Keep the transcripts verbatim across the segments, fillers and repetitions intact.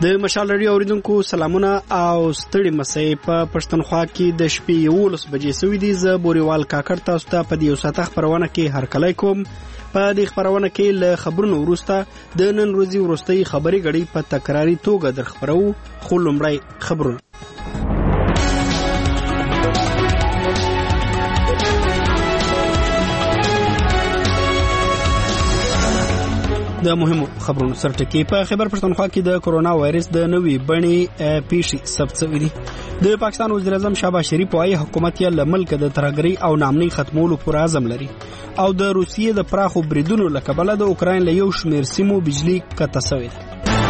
د مشال رادیو اوریدونکو سلامونه او ستړي مسئ په پښتونخوا کې د شپې یولس بجې سوي دي. زه بوريوال کاکړ تاسو ته په دې ساعت خبرونه کې هرکلی کوم. په دې خبرونه کې له خبرونو وروسته د نن ورځې وروستۍ خبري غړي په تکراری توګه در خبرو. خو لومړی خبرونه د مهمو خبرونو سرټکی. په خیبر پښتونخوا کې د کورونا وایرس د نوې بڼې پیښې ثبت شوې دي. د پاکستان وزیر اعظم شهباز شریف وايي حکومت یې له ملک د ترهګرۍ او ناامنۍ ختمولو پر عزم لري او د روسیې د پراخو بریدونو له کبله د اوکراین له یو شمېر سیمو بجلی قطع شوې ده.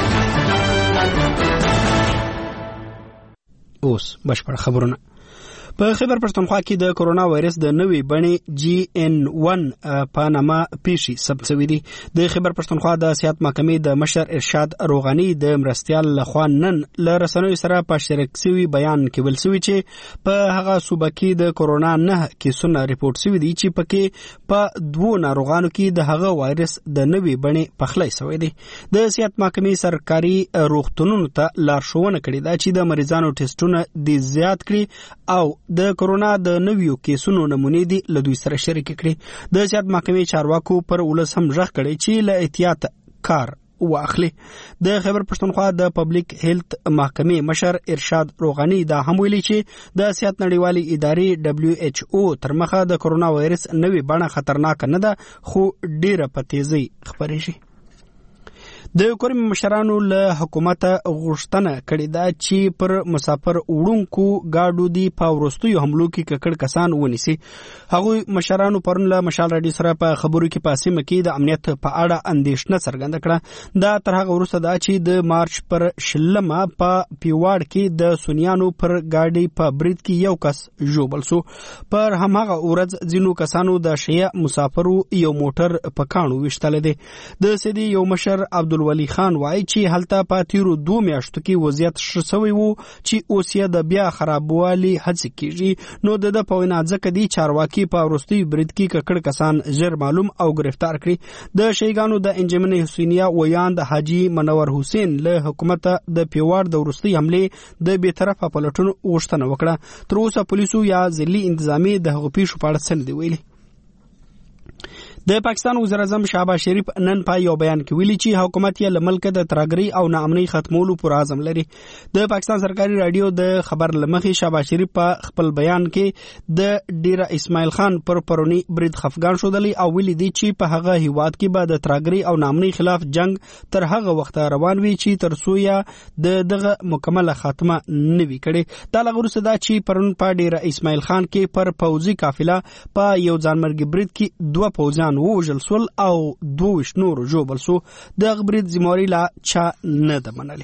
اوس بشپړ خبرونه. په خیبر پښتونخوا کې د کورونا وایرس د نوې بڼې جی ان ون په نامه پیښې ثبت شوې دي. د خیبر پښتونخوا د صحت محکمې د مشر ارشاد روغاني د مرستیال لخوا نن له رسنیو سره په شریک شوي بیان کې ویل شوي چې په هغه صوبه کې د کورونا نه کیسونه ریپورټ شوي دي چې پکې په دوو ناروغانو کې د هغه وایرس د نوې بڼې پخلی شوی دی. د صحت محکمې سرکاري روغتونونو ته لارښوونه کړې ده چې د مریضانو ټیسټونه دې زیات کړي او د کورونا د نویو کیسونو نمونې دي له دوی سره شریک کړي. د صحت محکمې چارواکو پر ولس هم ژغ کړي چې له احتیاط کار واخلي. د خیبر پښتونخوا د پبلک هیلث محکمې مشر ارشاد روغاني دا هم ویلي چې د صحت نړیوالې ادارې دبليو ایچ او تر مخه د کورونا وایرس نوې بڼه خطرناک نه ده خو ډیره په تیزی خپرېږي. د کورم مشرانو له حکومت غوښتنه کړې ده چې پر مسافر وړونکو گاډو دی په ورستیو حملو کې ککړ کسان ونیسي. هغوی مشرانو پرون له مشال رادیو سره په خبرو کې په سیمه کې د امنیت په اړه اندېښنه څرګنده کړه. دا تر هغه وروسته ده چې د مارچ پر شلمه په پیواړ کې د سونیانو پر گاډي په برید کې یو کس ژوبل شو. پر هماغه ورځ ځینو کسانو د شیعه مسافرو یو موټر په کاڼو ویشتلی دی. د سیدي یو مشر عبد ولی خان وایي چې هلته په تیرو دوه میاشتو کې وضعیت ښه شوی وو چې اوس یې د بیا خرابوالي هڅې کیږي. نو د ده په وینا ځکه دي چارواکي په وروستیو برید کې ککړ کسان ژر معلوم او گرفتار کړي. د شیګانو د انجمن حسینیه ویاند حاجی منور حسین له حکومت د پیوار د وروستي حملې د بیطرفه پلټونو غوښتنه وکړه. تر اوسه پولیسو یا ځلي انتظامیې د هغو پیښو په اړه څه نه دي ویلي. د پاکستان وزیر اعظم شهباز شریف نن په یو بیان کې ویلي چې حکومت یې له ملک د ترهګرۍ او ناامنۍ ختمولو پر عزم لري. د پاکستان سرکاري رادیو د خبر لمخې شهباز شریف په خپل بیان کې د ډیره اسماعیل خان پر پرونی برید خفګان شودلی او ویلي دی چې په هغه هیواد کې به د ترهګرۍ او ناامنۍ خلاف جنگ تر هغه وخت روان وي چې تر څو یا د دغه مکمله خاتمه نه وي کړي. دا له وروسته دا چې پرون په ډیره اسماعیل خان کې پر پوځي قافله په یو ځانمرګي برید کې دوه پوځیان ووژل سول او دوه نور ژوبل سو. د برید ذمہواری لا چا نه ده منلې.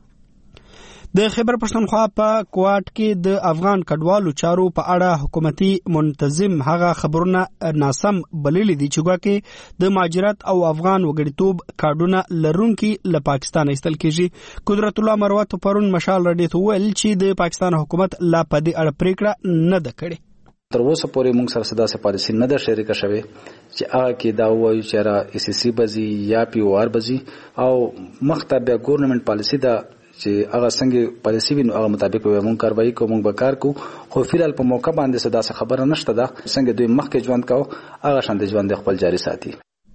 د خیبر پښتونخوا په کوټ کې د افغان کډوالو چارو په اړه حکومتي منتظم هغه خبرونه ناسم بللي دي چې ګواکې د مهاجرت او افغان وګړیتوب کارډونه لرونکي له پاکستان ایستل کیږي. قدرت الله مروت پرون مشال رادیو ته ویل چې د پاکستان حکومت لا په دې اړه پریکړه نه ده کړې. تر اوسه پورې موږ سره صدا سه پالیسي نه ده شریکه شوې چې هغه کې دا وایي چې را ای سی سی بزي یا پی او آر بزي او مخته بیا ګورنمنت پالیسي ده چې هغه څنګه پالیسي وي هغه مطابق به موږ کاروایی کوو. موږ به کار کوو خو فلحال په موقع باندې صدا سه خبره نشته ده څنګه دوی مخکې ژوند کوو هغه شان د ژوند خپل جاري ساتي.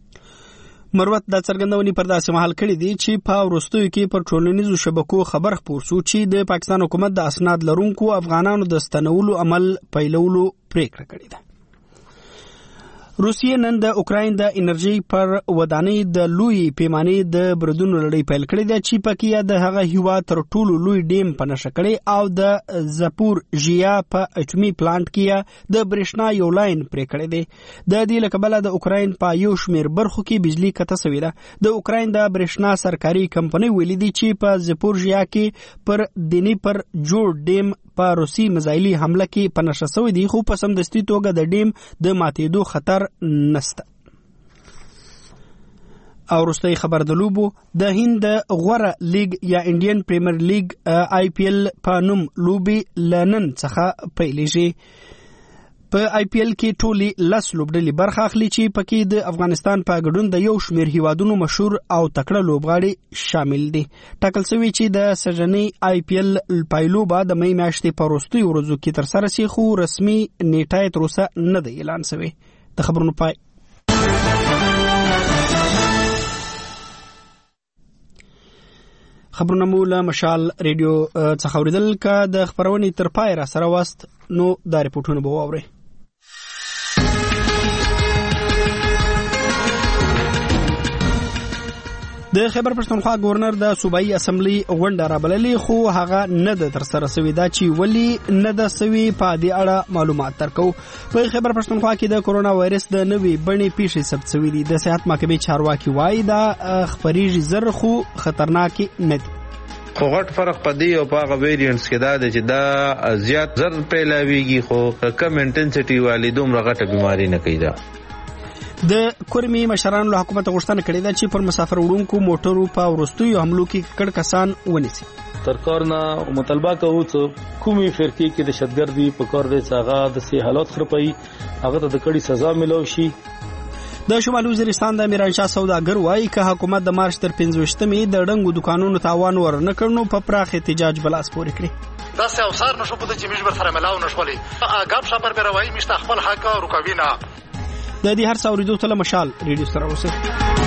مروت د څرګندونې پر داسې محل کړی دی چې په وروستیو کې پر ټولنیزو شبکو خبر خپور شو چې د پاکستان حکومت د اسناد لرونکو افغانانو د ستنولو عمل پیلولو پریکړه کړې ده. روسیې نن د اوکراین د انرژي پر ودانۍ د لوی پیمانې د بریدونو لړۍ پیل کړې ده چې پکې د هغه هیواد تر ټولو لوی ډیم په نښه کړی او د زاپورژیا په اټومي پلانټ کې د برېښنا یو لاین پرې کړی دی. د دې له کبله د اوکراین په یو شمېر برخو کې بجلی قطع شوې ده. د اوکراین د برېښنا سرکاري کمپنۍ ویلي دي چې په زاپورژیا کې پر دیني پر جوړ ډیم په روسي میزایلي حمله کې په نښه شوی دی خو په سمدستي توګه د ډیم د ماتېدو خطر نسته. او وروستی خبر د لوبو د هند غوره لیگ یا انډین پریمیر لیگ آی پی ایل په نوم لوبي لنن څخه پیلېږي. په آی پی ایل کې ټولي لس لوبډلې برخه اخلي چې پکې د افغانستان په ګډون د یو شمېر هیوادونو مشهور او تکړه لوبغاړي شامل دي. ټاکل شوی چې د سږنۍ آی پی ایل پایلوبه د مې میاشتې په وروستیو ورځو کې ترسره شي، خو رسمي نیټه یې تر اوسه نه دی اعلان شوی. د خبرونو پای. خبرونه مو له مشال ریډیو څخه اوریدل. که د خبرونې تر پای را سره واست نو دا ریپورټونه به واورئ. د خیبر پښتونخوا گورنر د صوبایي اسمبلی غونډه رابللې، خو هغه نه د ترسره شوې. دا چې ولې نه ده شوې په دې اړه معلومات درکو. په خیبر پښتونخوا کې د کورونا وایرس د نوې بڼې پیښې ثبت شوې دي. د صحت محکمې چارواکي وایي دا خپریږي زر خو خطرناک نه دي. خو غټ فرق پدې او په هغه ویریانټس کې دا دی چې دا زیات زر پیلاویږي، خو کم انټنسټي والی دومره غټه بیماری نه کوي. دا د کورمي مشرانو له حکومت غوښتنه کړې ده چې پر مسافر وړونکو موټرو په وروستیو حملو کې کړ کسان ونیسي. سرکار نه مطالبه کوو چې کومي فرقې کې دهشتګردي په کار دي چې هغه د سي حالات خرپي هغه ته د کړي سزا ملو شي. د شمالي وزیرستان د میرانشاه سوداګر وایي که حکومت د مارچ تر پنځوستمې د ډنګو دکانونو تاوان ورنه کړنو په پراخ احتجاج بلاس پورې کړي. دا سه اوسار نشو بده چې مجبر سره ملاو نشولي اګاب شپر به روایي مشت خپل حق او رکوینا. د دې هر څاوريدو ته مشال ریډیو سره اوسه.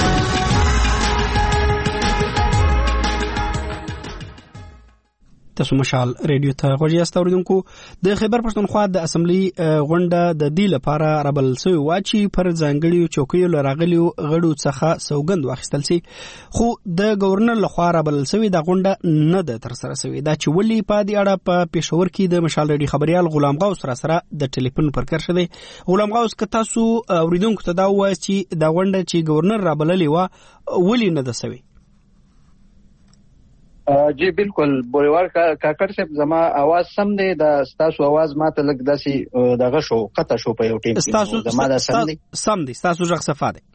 تاسو مشال ریډیو ته غوږی یاست اوریدونکو. د خیبر پښتونخوا د اسمبلی غونډه د دې لپاره رابل سوی و چې پر ځانګړي چوکیو لراغلیو غړو څخه سوګند واخیستل شي، خو د گورنر لخوا رابل سوی د غونډه نه ده ترسره شوې. دا چې ولې په دې اړه په پېښور کې د مشال ریډیو خبريال غلام غوث را سره د ټلیفون پر کار شوی. غلام غوث که تاسو اوریدونکو ته دا وایي چې د غونډه چې گورنر رابللې و ولې نه ده شوی؟ جی بالکل بوریوار کاکړ صاحب زما आवाज سم دی، د ستاسو आवाज ماته لګ داسي دغه شو قطه شو په یو ټیم کې زما دا سم دی. سم دی ستاسو ځخ صفه دی.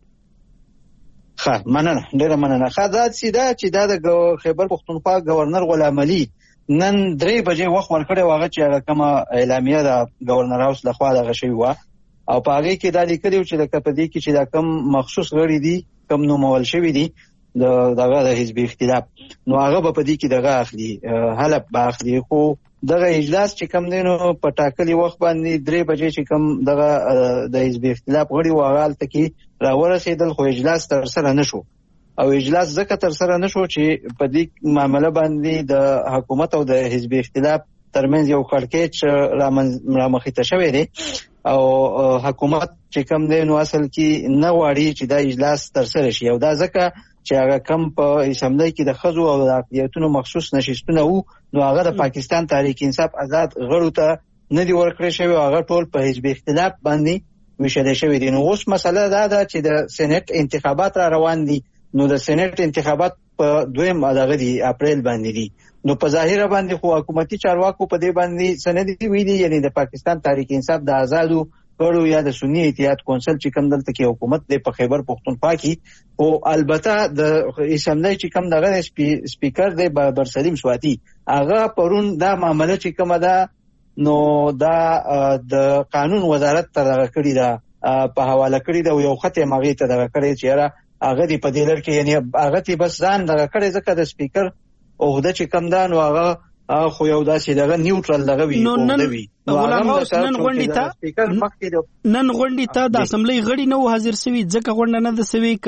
ښه مننه ډیره مننه. ښه دا سیده چې دا د خیبر پښتونخوا گورنر غلام علي نن درې بجې وخت ورکړی واغه چې کومه اعلامیه د گورنر هاوس لخوا دغه شوی و او په هغه کې دا لیکلی چې د کپدی کې چې دا کم مخصوص غړي دي کم نومول شوی دي د دغه د حزب اختلاف نو هغه په دې کې دغه اخلي حلب باخلي. خو دغه اجلاس چې کم دینو په ټاکلي وخت باندې درې بجې چې کم دغه د حزب اختلاف غړي واغال ته کې راورسېدل، خو اجلاس تر سره نشو او اجلاس ځکه تر سره نشو چې په دې معاملې باندې د حکومت او د حزب اختلاف ترمنځ یو کړکېچ رامخې ته شوی دی او حکومت چې کم دینو اصل کې نه غواړي چې دا اجلاس تر سره شي او دا ځکه چې هغه کم په اسمبلی کې د خزو او د اقلیتونو مخصوص نشستونه وو نو هغه د پاکستان تحریک انصاف آزاد غړو ته نه دی ورکړی شوی، هغه ټول په حزب اختلاف باندې ویشل شوی دي. نو اوس مسله دا ده چې د سېنات انتخابات را روان دي، نو د سېنات انتخابات په دویم دغه دی اپریل باندې دي، نو په ظاهر باندې خو حکومتي چارواکو په دې باندې سندې ویلي، یعنی د پاکستان تحریک انصاف د آزادو غړو یا د سنی اتحاد کونسل چې کوم دلته کې حکومت د په خیبر پښتونخوا کې او البته د اسمبلی چې کوم دغه سپیکر دی بابر سلیم سواتی هغه پرون دا معاملې چې کومه ده نو دا د قانون وزارت ته دغه کړی دا په حواله کړی دا یو خط یې مغې ته دغه کړی چې را هغه دی په دې لړ کې یعنی هغه تی بس ځان دغه کړی ځکه د سپیکر عہده چې کوم ده نو هغه خو یو داسې دغه نیوټرل دغه وی نو نن نن غونډې ته نن غونډې ته د اسمبلی غړي نه حاضر شوي ځکه غونډه نه ده شوي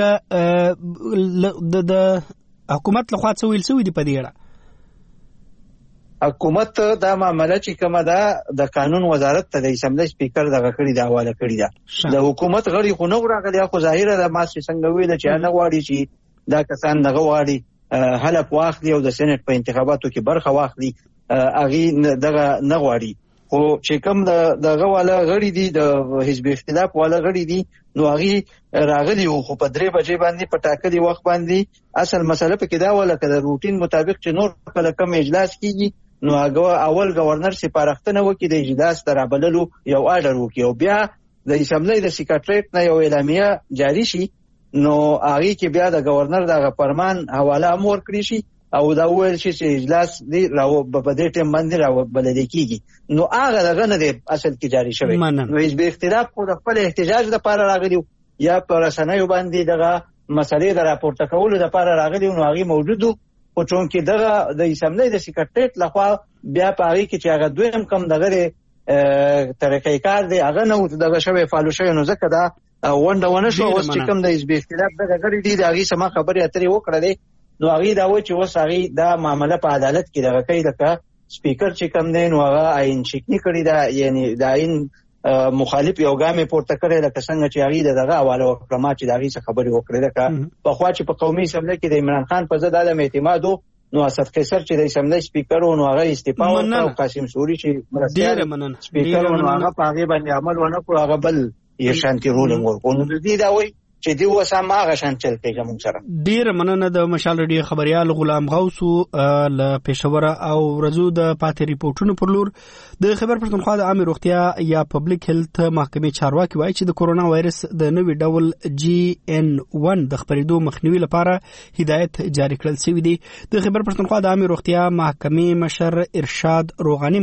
که د حکومت لخوا څه ویل شوي دي په دې اړه. حکومت دا معامله چې کومه ده د قانون وزارت ته د اسمبلی سپیکر دغه کړی دا حواله کړی ده، د حکومت غړي خو نه راغلي، خو ظاهره ده ما څنګه ویل چې نه غواړي چې دا کسان دغه غواړي حلب واخلي او د سېنات په انتخاباتو کې برخه واخلي، هغه دغه نه غواړي. خو چې کوم دغه والا غړي دي د حزب اختلاف والا غړي دي نو هغه راغلي خو په درې بجې باندې په ټاکلي وخت باندې اصل مسله په کې دا ولا کده روټین مطابق چې نور کله کم اجلاس کیږي نو هغه اول گورنر سپارښتنه وکړي د اجلاس ترابللو یو آرډر وکړي او بیا د اسمبلی د سیکریټریټ نه یو اعلامیه جاری شي نو هغه کې بیا د گورنر دغه فرمان حواله امر کړی شي او دا ویل شي چې اجلاس دی راو په دې ټیم باندې راو بلل کیږي نو هغه دغه نه دی اصل کې جاری شوی نو حزب اختلاف خو د خپل احتجاج لپاره راغلی یا پر رسنیو باندې دغه مسلې د راپورته کولو لپاره راغلی نو هغه موجودو خو چون کې دغه د اسمبلی د سیکریټریټ لخوا بیا پاره کې چې هغه دویم کم دغه طریقې کار دی هغه نو دغه شوی فالو شوی نو ځکه دا ونده ونه شو اوس چې کوم د حزب اختلاف دغه غړي دي هغه سم خبرې اترې وکړه دي نو هغه دا و چې اوس هغه دا معاملې په عدالت کې دغه کوي دغه سپیکر چې کوم دی نو هغه عین شکنی کړی دا یعنی دا عین مخالف یو ګامې پورته کړی لکه څنګه چې هغه دغه حواله وکړه ما چې دغه څه خبرې وکړې ده په خوا چې په قومي اسمبلی کې د عمران خان په ضد عدم اعتماد نو اسد قیصر چې د اسمبلی سپیکر او نو هغه استعفا ورکړ قاسم سوري چې مرستيال سپیکر او هغه په هغه باندې عمل ونه کړ هغه بل یې شانتي رولینګ ورکړ نو د دې دا وایي چې دی وسه ما غشان چل پیګه مونږ سره ډیر مننه د مشال رادیو خبريال غلام غوث ل پېښور او رزو د پاتې ریپورتونو پر لور د خبر پښتونخوا د عامه روغتیا یا پبلک هیلث محکمې چارواکي وایي چې د کورونا وایرس د نوې ډول جی ان ون د خبرېدو مخنیوي لپاره هدایت جاری کړل شوی دی د خبر پښتونخوا د عامه روغتیا محکمې مشر ارشاد روغاني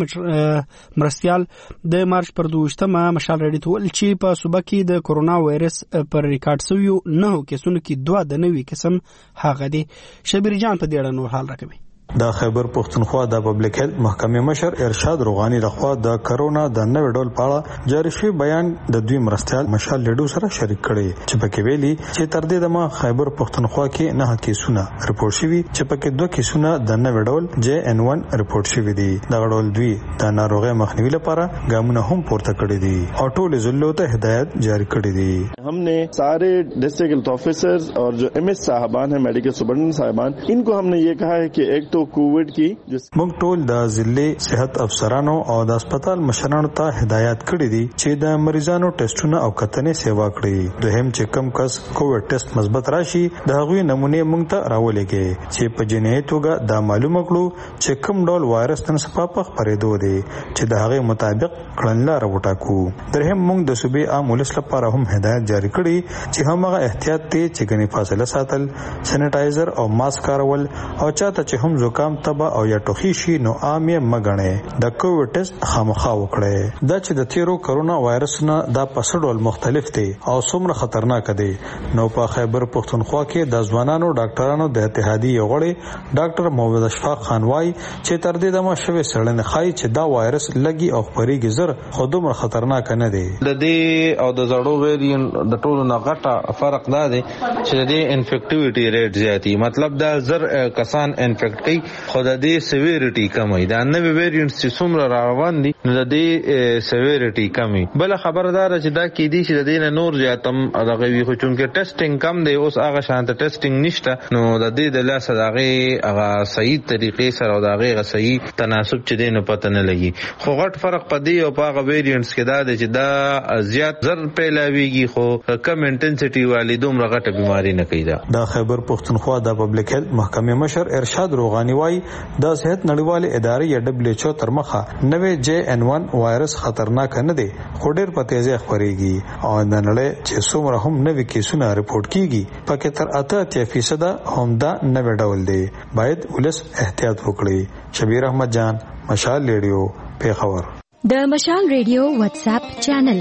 مرستيال د مارچ پر دوشتمه مشال رادیو ول چې په صوبه کې د کورونا وایرس پر ریکارډ سویو نه کیسونو کې دوه د نوې قسم هغه دي شبیر جان په دې اړه نور حال راکوي دا خبر پښتونخوا د پبلک هیلث محکمې مشر ارشاد روغاني لخوا د کرونا د نوې ډول په اړه جاری شوی بیان د دوی مرستيال مشال لیډو سره شریک کړي چې پکې ویلي چې تر دې دمه خیبر پښتونخوا کې نه کیسونه رپورټ شوي چې پکې دوه کیسونه د نوې ډول جی ان ون رپورټ شوي دي دا ډول دوی د ناروغي مخنیوي لپاره ګامونه هم پورته کړي دي او ټول ضلعو ته هدایت جاری کړي دي हमने सारे डिस्ट्रिक्ट हेल्थ ऑफिसर्स और जो एमएस साहबान हैं मेडिकल सुपरिटेंडेंट साहबान इनको हमने ये कहा है कि एक तो कोविड की موږ ټول د ضلع صحت افسرانو او د هسپتال مشرانو ته هدایت کړې دي چې د مریضانو ټیسټونه او کتنې سیوا کړي دوهم چې کم کس کووډ ټیسټ مثبت راشي د هغوی نمونه موږ ته راولېږي چې په جنایي توګه دا معلومه کړو چې کوم ډول وایرس نن سبا په خپرېدو دی چې د هغه مطابق کړنلاره وټاکو درهم موږ د صوبې عام ولس لپاره هم هدایت جاری کړي چې همغه احتیاط ته چې غني فاصله ساتل سینیټایزر او ماسک کارول او چاته چې هم زکام تبه او یا ټوخي شي نو عام یې مګنه د کووډ ټیسټ خامخا وکړي دا چې د تیرو کرونا وایرس نه دا پسډول مختلف دي او څومره خطرناک دي نو په خیبر پښتونخوا کې د ځوانانو ډاکټرانو د اتحادیې غړي ډاکټر محمد اشفاق خان وايي چې تر دې دمه شوی سړنه خای چې دا وایرس لګي او خپريږي زر خودمره خطرناک نه دي د دې او د زړو ویرین د ټولو نه غټه فرق دا دی چې د دې انفیکټیویټي ریټ زیاتی مطلب دا زر کسان انفیکټ کوي خو د دې سیویریټي کمي دا نوې ویریانټس چې څومره روان دي نو د دې سیویریټي کمي بل خبردار چې دا کې دي چې د دې نور زیاتم دغه وی خو چونکه ټیسټینګ کم دی اوس هغه شانت ټیسټینګ نشته نو د دې د لاس دغه هغه صحیح طریقې سره دغه صحیح تناسب چې دینه پته نه لګي خو غټ فرق پدې او په هغه ویریانټس کې دا دی چې دا زیات زر پیلاویږي خو کم انټنسټي والی دومره غټه بیماری نه کوي دا د خیبر پښتونخوا د پبلک هیلث محکمې مشر ارشاد روغاني وايي د صحت نړیوالې ادارې یا دبليو ایچ او تر مخه نوې جی ان ون وایرس خطرناک نه دی خو ډېر په تیزی خپريږي او د نړۍ چې څومره هم نوې کیسونه رپورټ کیږي پکې تر اته فیصد هم دا نوې ډول دی باید ولس احتیاط وکړي شبیر احمد جان مشال ریډیو پیښور د مشال ریډیو واتس اپ چینل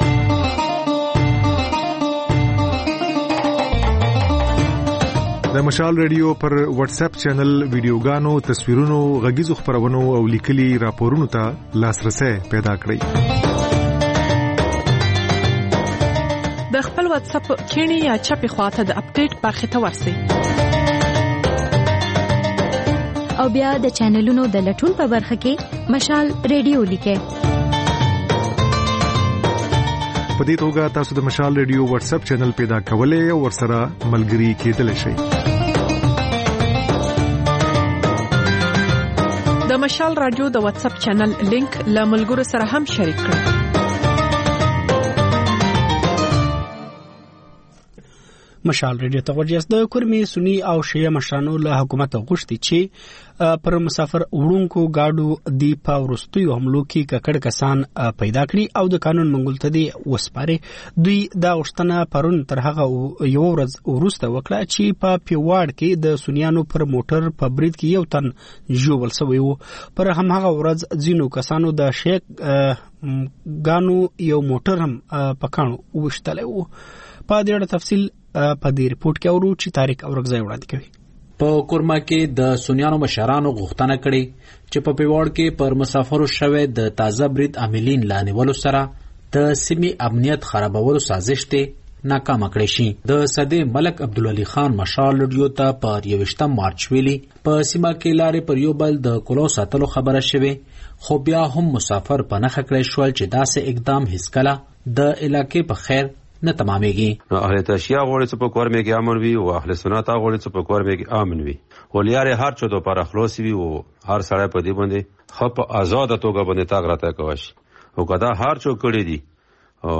د مشال ریډیو پر واتس اپ چینل ویډیوګانو تصویرونو غږیزو خبرونو او لیکلي راپورونو ته لاسرسي پیدا کړئ د خپل واتس اپ کینی یا چپی خواته د اپډیټ برخه ته ورسئ او بیا د چینلونو د لټون په برخه کې مشال ریډیو لیکئ په دې توګه تاسو د مشال ریډیو واتس اپ چینل پیدا کولای او ورسره ملګري کېدلی شئ د مشال رادیو د واتس اپ چینل لینک له ملګرو سره هم شریک کړئ مشال ریډیو ته ورجاست د کورمي سنی او شیعه مشرانو له حکومت غوښتي چې پر مسافر وړونکو گاډو دی په ورستیو حملو کې ککړ کسان پیدا کړي او د قانون منګول ته دی وسپاري. دوی دا غوښتنه پرون تر هغه یو ورځ وروسته وکړه چې په پیواړ کې د سنیانو پر موټر په برید کې یو تن ژوبل شوی و. پر هماغه ورځ ځینو کسانو د شیخ ګانو یو موټر هم په کانو وشتلی و. په دې اړه تفصیل په دې ریپورت کې اورو چې تاریخ اورګزای وړاندې کوي. په کورما کې د سنیانو مشرانو غوښتنه کړې چې په پیواړ کې پر مسافرو شوه د تازه برید عاملین لانیولو سره د سیمې امنیت خرابولو سازش ته ناکام کړی شي. د صدې ملک عبدالعلی خان مشال لډیو ته په یوویشتم مارچ ویلي په سیمه کې لارې پر یو بل د کلو ساتلو خبره شوه، خو بیا هم مسافر په نخښه کړی شول چې داسې اقدام هیڅ کله د علاقې په خیر نه تمامېږي. نو اهل تشیع غوړي چې په کور مې کې امن وي او اهل سنت غوړي چې په کور مې کې امن وي. ولیاره هر چا د پر اخلاص وي او هر سړی په دې باندې خپ آزاد توګه باندې تاګ راته کوي. او کدا هر چا کړی دي او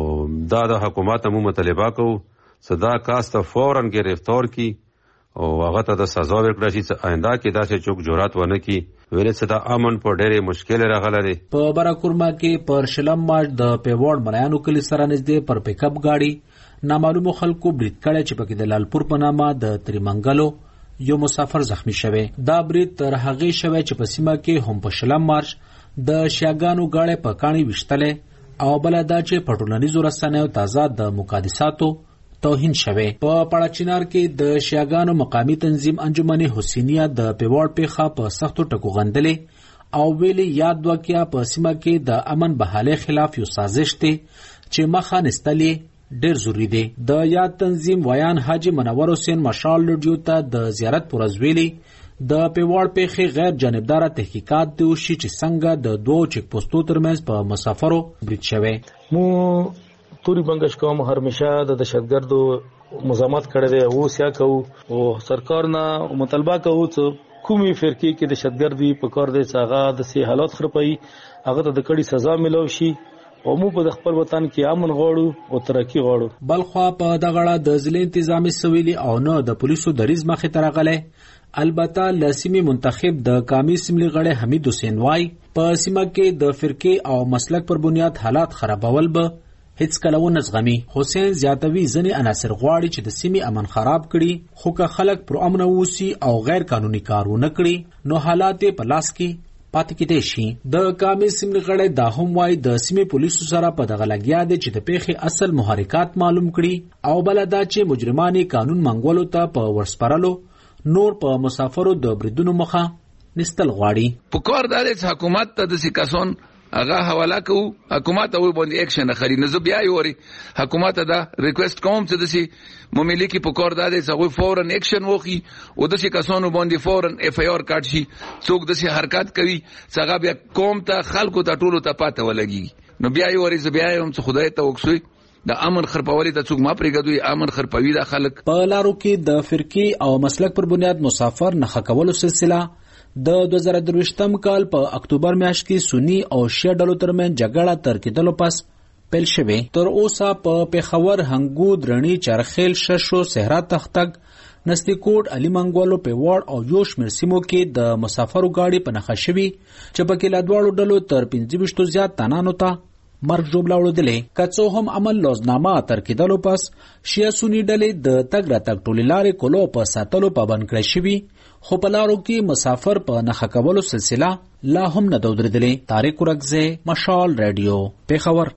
دا د حکومت مو مطالبه کو صدا کاست فورن گرفتار کی او هغه ته د سزا ورکړي چې آینده کې داسې چوک جرأت ونه کی. ویلې چې دا امن په ډېرې مشکل راغله دي. په براکورما کې پر شلم مارچ د پیواړ ملایانو کلی سره نږدې پر پیک اپ گاډي نامعلومو خلکو برید کړی چې پکې د لالپور په نامه د تریمنګلو یو مسافر زخمی شوی. دا برید تر هغې شوی چې په سیمه کې هم په شلم مارچ د شیاګانو گاډي په کاڼي وشتلې او بل دا چې په ټولنیزو رسنیو تازه د مقدساتو توهین شوه. په پړاچینار کې د شیاګانو مقامی تنظیم انجمن حسینیه د پیواړ پیخه په سختو ټکو غندلې او ویلي یاد وکیا په سیمه کې د امن بحاله خلاف یو سازش دی چې مخه نستلې ډیر ضروری دی. د یاد تنظیم ویان حاجی منور حسین مشال لډیو ته د زیارت پر ازویلی د پیواړ پیخه غیر جانبدار تحقیقات دی وشي چې څنګه د دوه چک پوسټو ترمنځ په مسافرو برید شوه. مو توري بنگش کوم همیشه د دهشتګردو مزاحمت کړی دی او سیا کو او سرکار نه مطالبه کوو چې کومي فرقه کې دهشتګردي په کار دی چې هغه د سي حالات خرپي هغه ته د کړي سزا ملو شي او مو په خپل وطن کې امن غواړو او ترقی غواړو. بلخوا په دغړه د ځلې انتظامی سویلي او نه د پولیسو د ریز مخه ترغله. البته لاسمی منتخب د قومي سیملي غړي حمید حسین وای په سیمه کې د فرقه او مسلک پر بنیاد حالات خرابول به هیڅ کله و نزغمي. حسین زیاتوي ځنې عناصر غواړي چې د سیمې امن خراب کړي، خو که خلک پر امن ووسي او غیر قانوني کارونه کړي نو حالات په لاس کې پاتې کېدای شي. د قومي سیملي غړي دا هم وایي د سیمې پولیسو سره په دغه لګیا دي چې د پیښې اصل محرکات معلوم کړي او بل دا چې مجرمانې قانون منګولو ته په ورسپارلو نور په مسافرو د بریدونو مخه نستل غواړي. په کار د حکومت ته د سکاسون هغه حواله کو حکومت او باندې اکشن اخلي. نو زه بیا یوري حکومت دا ریکوست کوم چې دسي مملکي په کار دادې څنګه فورن اکشن وکي او دسي کسانو باندې فورن اف ای آر کارت شي. څوک دسي حرکت کوي څنګه بیا قوم ته خلکو ته ټولو ته پاته ولګي. نو بیا یوري زه بیا هم چې خدای ته وکسوي د امن خرپولي ته څوک ما پرېږدوي امن خرپوي د خلک. په لارو کې د فرقي او مسلک پر بنیاد مسافر نخښه کولو سلسله د دوه زره درویشتم کال په اکتوبر میاشت کې سنی او شیعه ډلو ترمنځ جګړه تر کېدلو پس پیل شوه. تر اوسه په پیښور، هنګود، رڼي، چرخیل، ششو، صحرا تختګ، نستی کوټ، علي منګولو، پیواړ او یو شمېر سیمو کې د مسافرو گاډي په نښه شوي چې پکې له دواړو ډلو تر پنځه ویشتو زیات تنانو ته مرګ ژوبله وړدلې. که څه هم عمل لوزنامه تر کېدلو پس شیعه سني ډلې د تګ راتګ ټولې لارې کلو په ساتلو پابند کړی شوي، خو په لارو کې مسافر په نښه کولو سلسله لا هم نه ده ودرېدلې. طارق ورکزی، مشال ریډیو، پیښور.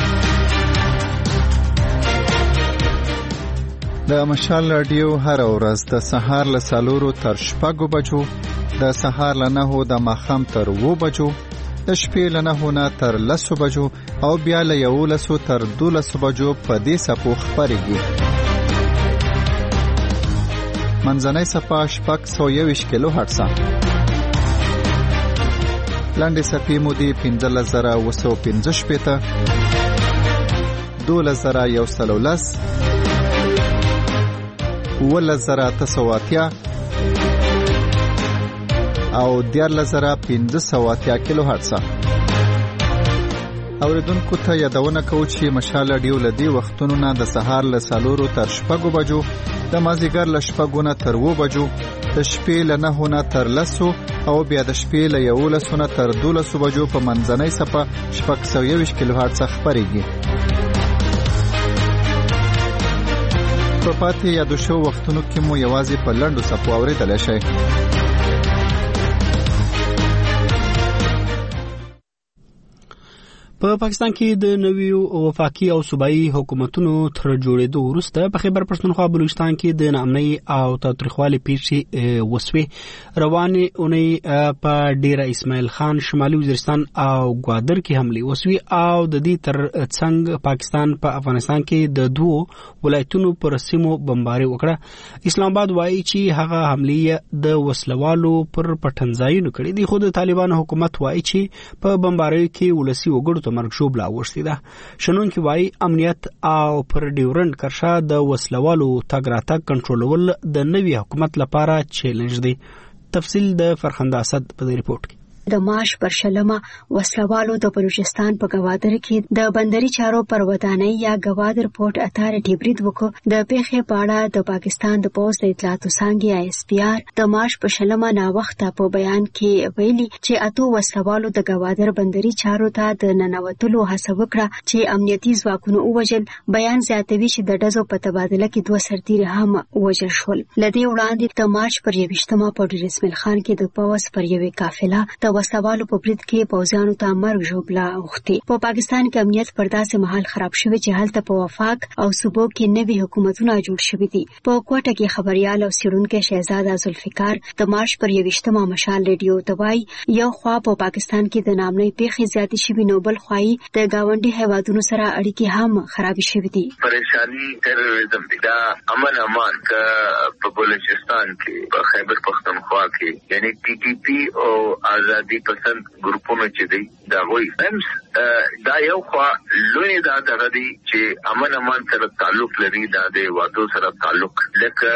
د مشال ریډیو هر ورځ د سهار له څلورو تر شپږو بجو، د سهار له نهو د ماښام تر اوو بجو، د شپې له نهو نه تر لسو بجو او بیا له یولسو تر دولسو بجو په دې څپو خپرېږي. منځنۍ څپه شپږ سوه یوویشت کیلو هرټزه، لنډې څپې مو دي پنځلس زره اوه سوه پنځه شپېته، دولس زره یو سل او لس، اوولس زره اته سوه اتیا او دیارلس زره پنځه سوه اتیا کیلو هرټزه. اوریدونکو ته یادونه کوو چې مشال رادیو لدی وختونو نه د سهار له سالورو تر شپږو بجو، د مازیګر له شپږو نه تر اوو بجو، د شپې له نهو نه تر لسو او بیا د شپې له یولسو نه تر دولسو بجو په منځنۍ صفه شپږ سوه یوویشت کیلو هرتز خپرېږي. په پاتې یادو شوو وختونو کې مو یوازې په لنډو څپو اورېدلی شئ. په پاکستان کې د نویو وفاقي او صوبایي حکومتونو تر جوړېدو وروسته په خیبر پښتونخوا بلوچستان کې د ناامنۍ او تاوتریخوالي پیښې وسوې. روانې اونۍ په ډیره اسماعیل خان، شمالي وزیرستان او ګوادر کې حملې وسوې او د دې تر څنګ پاکستان په افغانستان کې د دوو ولایتونو پر سیمو بمباري وکړه. اسلام آباد وایي چې هغه حملې د وسلوالو پر پټنځایونو کړې دي، خو د طالبانو حکومت وایي چې په بمباریو کې ولسي وګړو مرګ شوبله اوښتې ده. شنونکي وایي امنیت او پر ډیورنډ کرښه د وسلوالو تګ راتګ کنټرولول د نوي حکومت لپاره چیلنج دی. تفصیل د فرخنده اسد په دې ریپورت کې. د مارچ پر شلمه وسلوالو د بلوچستان په ګوادر کې د بندري چارو پر ودانۍ یا ګوادر پورټ اتارټي برید وکړ. د پیښې په اړه د پاکستان د پوز د اطلاعاتو څانګې آی اس پی آر د مارچ په شلمه نا وخته په بیان کې ویلي چې اتو وسلوالو د ګوادر بندري چارو ته د ننوتلو هڅه وکړه چې امنیتي ځواکونو ووژل. بیان زیاتوي چې د ډزو په تبادله کې دوه سرتیري هم ووژل شول. لدې وړاندې د مارچ پر یوویشتمه په ډیر اسماعیل خان کې د پوز پر یوې قافله د وسلوالو په برید کې پوځیانو ته مرګ ژوبله اوښتې. په پاکستان کې امنیت پر داسې مهال خراب شوی چې هلته په وفاق او صوبو کې نوي حکومتونه جوړ شوي دي. په کوټه کې خبريال او څېړونکی شهزاده ذوالفقار د مارچ پر یوویشتمه مشال ریډیو ته وایي یو خوا په پاکستان کې د ناامنۍ پیښې زیاتې شوي، نو بل خوا یې د ګاونډي هیوادونو سره اړیکې هم خرابې شوي دي. پریشانی تروریزم دا امن امان په بلوچستان کې په خیبر پختونخوا کې یعنی ټي ټي پی او آزادی پسند ګروپونو چې دی دا وایي دا یو خوا لوی دا دغه دی چې امن امان سره تعلق لري، دا د وادو سره تعلق لکه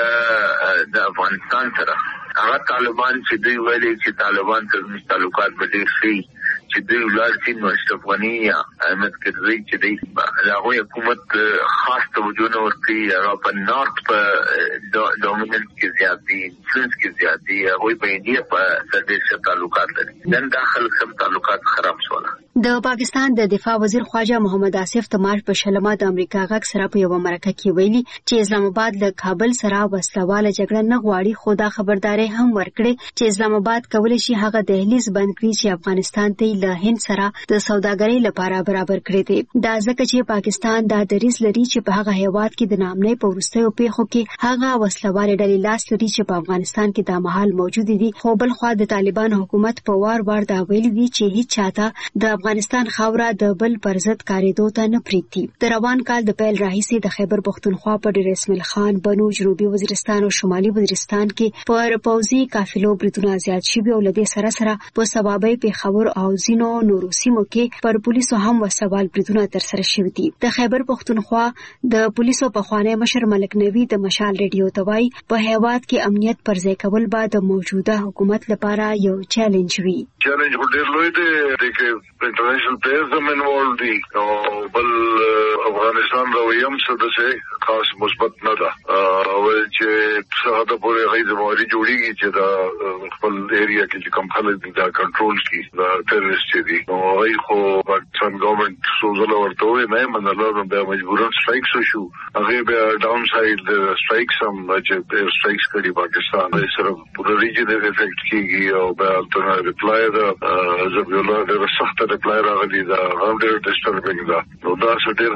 د افغانستان سره. هغه طالبان چې دوی ویلي چې طالبان سره تعلقات به ډېر شي، چې دوی ولر سین نو اشرف غنی یا احمد کرزی چې دی هغه حکومت خاص توجه نه ورکړي، هغه په نارت په ډومیننس کې زیات دي، انفلوئنس کې زیات دي، هغه په انډیا په سره تعلقات لري. نن داخل سم تعلقات خراب شول. د پاکستان د دفاع وزیر خواجه محمد آصف د مارچ په شلمه د امریکا غږ سره په یو مرکه کې ویلي چې اسلام آباد له کابل سره وسلواله جګړه نه غواړي، خو دا خبرداري هم ورکړي چې اسلام آباد کولی شي هغه دهلیز بند کړي چې افغانستان ته له هند سره د سوداګرۍ لپاره برابر کړی دی. دا ځکه چې پاکستان دا دریځ لري چې په هغه هیواد کې د ناامنۍ په وروستیو پیښو کې هغه وسلواله ډلې لاس لري چې په افغانستان کې دا مهال موجود دي. خو بل خوا د طالبان حکومت په وار وار دا ویلي دي چې هیڅ چاته د افغانستان خاوره د بل پر ضد کاریدو ته نه پریږدي. د روان کال د پیل راهیسې د خیبر پښتونخوا په ډیر اسماعیل خان، بنو، جنوبي وزیرستان او شمالي وزیرستان کې پر پوځي قافلو بریدونه زیات شوي او له دې سره سره په صوابۍ، پېښور او ځینو نورو سیمو کې پر پولیسو هم وسوال بریدونه ترسره شوي دي. د خیبر پښتونخوا د پولیسو پخوانی مشر ملک نوی د مشال ریډیو ته وایي په هیواد کې امنیت پر ځای کول به د موجوده حکومت لپاره یو چیلنج وي. چیلنج ډېر لوی دی چې انټرنیشنل پلیئرز هم انوالو دي او بل افغانستان رویه هم څه داسې خاص مثبت نه ده او چې څه حده پورې هغې ذمهواري جوړېږي چې دا خپل ایریا کې چې کوم خلک دي دا کنټرول کړي، دا ټیرریسټ چې دي. نو هغوی خو پاکستان ګورنمنټ څو ځله ورته وویل نه یې منله، نو بیا مجبوراً سټرایکس وشو. هغې بیا ډاون سایډ د سټرایکس هم چې ایر سټرایکس کړي پاکستان هغې سره پوره ریجن افیکټ کېږي او بیا هلته ریپلای ده ذبیح الله ډېره سخته ریپلای راغلي ده، هم ډېر ډسټربینګ ده. نو دا څه ډېر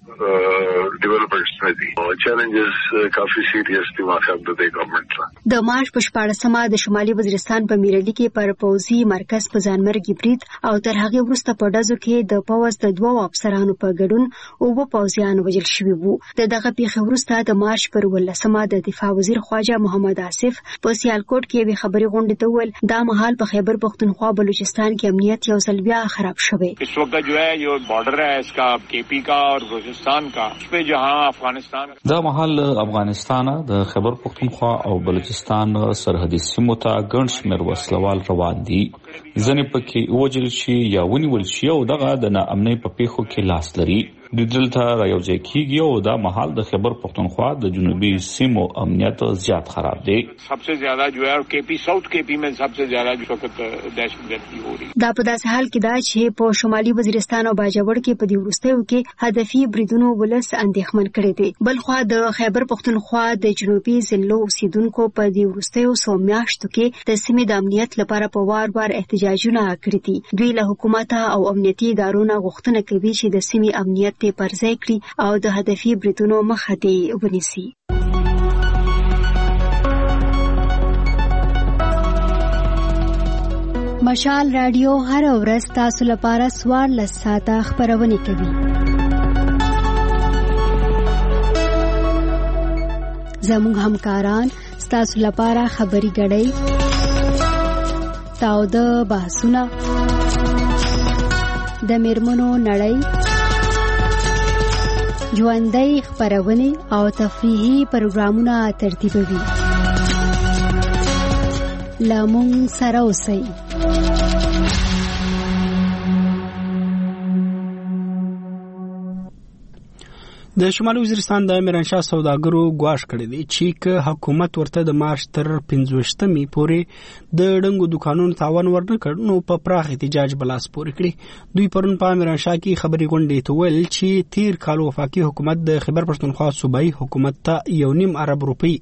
ښه ډیولپمنټس نه دي، چیلنجز کافي سیریس دي ما خیال د دې ګورنمنټ سره. د مارچ په شپاړسمه د شمالي وزیرستان په میرلي کې پر پوځي مرکز په ځانمرګي برید او تر هغې وروسته په ډزو کې د پوځ د دوو افسرانو په ګډون اووه پوځیان وژل شوي وو. د دغه پیښې وروسته د مارچ پر اوولسمه د دفاع وزیر خواجه محمد آصف په سیالکوټ کې یوې خبري غونډې ته وویل دا مهال په خیبر پښتونخوا بلوچستان کې امنیت یو ځل بیا خراب شوی. इस वक्त जो है ये बॉर्डर है इसका केपी का और बलूचिस्तान का, उस पे जो جهاں افغانستان دا محل افغانستان د خیبر پختونخوا او بلوچستان سرحدي سیمو ته ګڼ شمېر وسلوال روان دي. ځینې پکې ووژل شي یا ونیول شي او دغه د ناامنۍ په پیښو کې لاس لري. دوی دلته رايوځای کېږي او دا محل د خیبر پختونخوا د جنوبي سیمو امنیت زیات خراب دی. सबसे ज्यादा जो है के पी साउथ के पी में सबसे ज्यादा जो वक्त दहशतगर्दी हो रही. دا په داسې حال کې دا چې په شمالي وزیرستان او باجوړ کې په دې وروستیو کې هدفي بریدونو ولس اندېښمن کړي دي. بلخوا د خیبر پختونخوا د جنوبي ضلعو اوسیدونکو په دې وروستیو څو میاشتو کې د سیمې د امنیت لپاره په وار وار احتجاجونه کړي دي. دوی له حکومت او امنیتي ادارو نه غوښتنه کوي چې د سیمې امنیت ته پرځای کړي او د هدفي بریدونو مخه دې ونیسي. مشال رادیو هر ورځ تاسو لپاره څوارلس ساعته خبرونه کوي. زموږ همکاران تاسو لپاره خبري غړي تاوده بحثونه د میرمنو نړۍ ژوندۍ خبرونه او تفریحي پروګرامونه ترتیبوي. لامون سره اوسئ. د شمالي وزیرستان د میرانشاه سوداګرو ګواښ کړی دی چې که حکومت ورته د مارچ تر پنځویشتمې پورې د ډنګو دکانونو تاوان ورنه کړ نو په پراخ احتجاج بلاس پورې کړي. دوی پرون په میرانشاه کې خبري غونډې ته ویل چې تیر کال وفاقي حکومت د خیبر پښتونخوا صوبایي حکومت ته یو نیم ارب روپۍ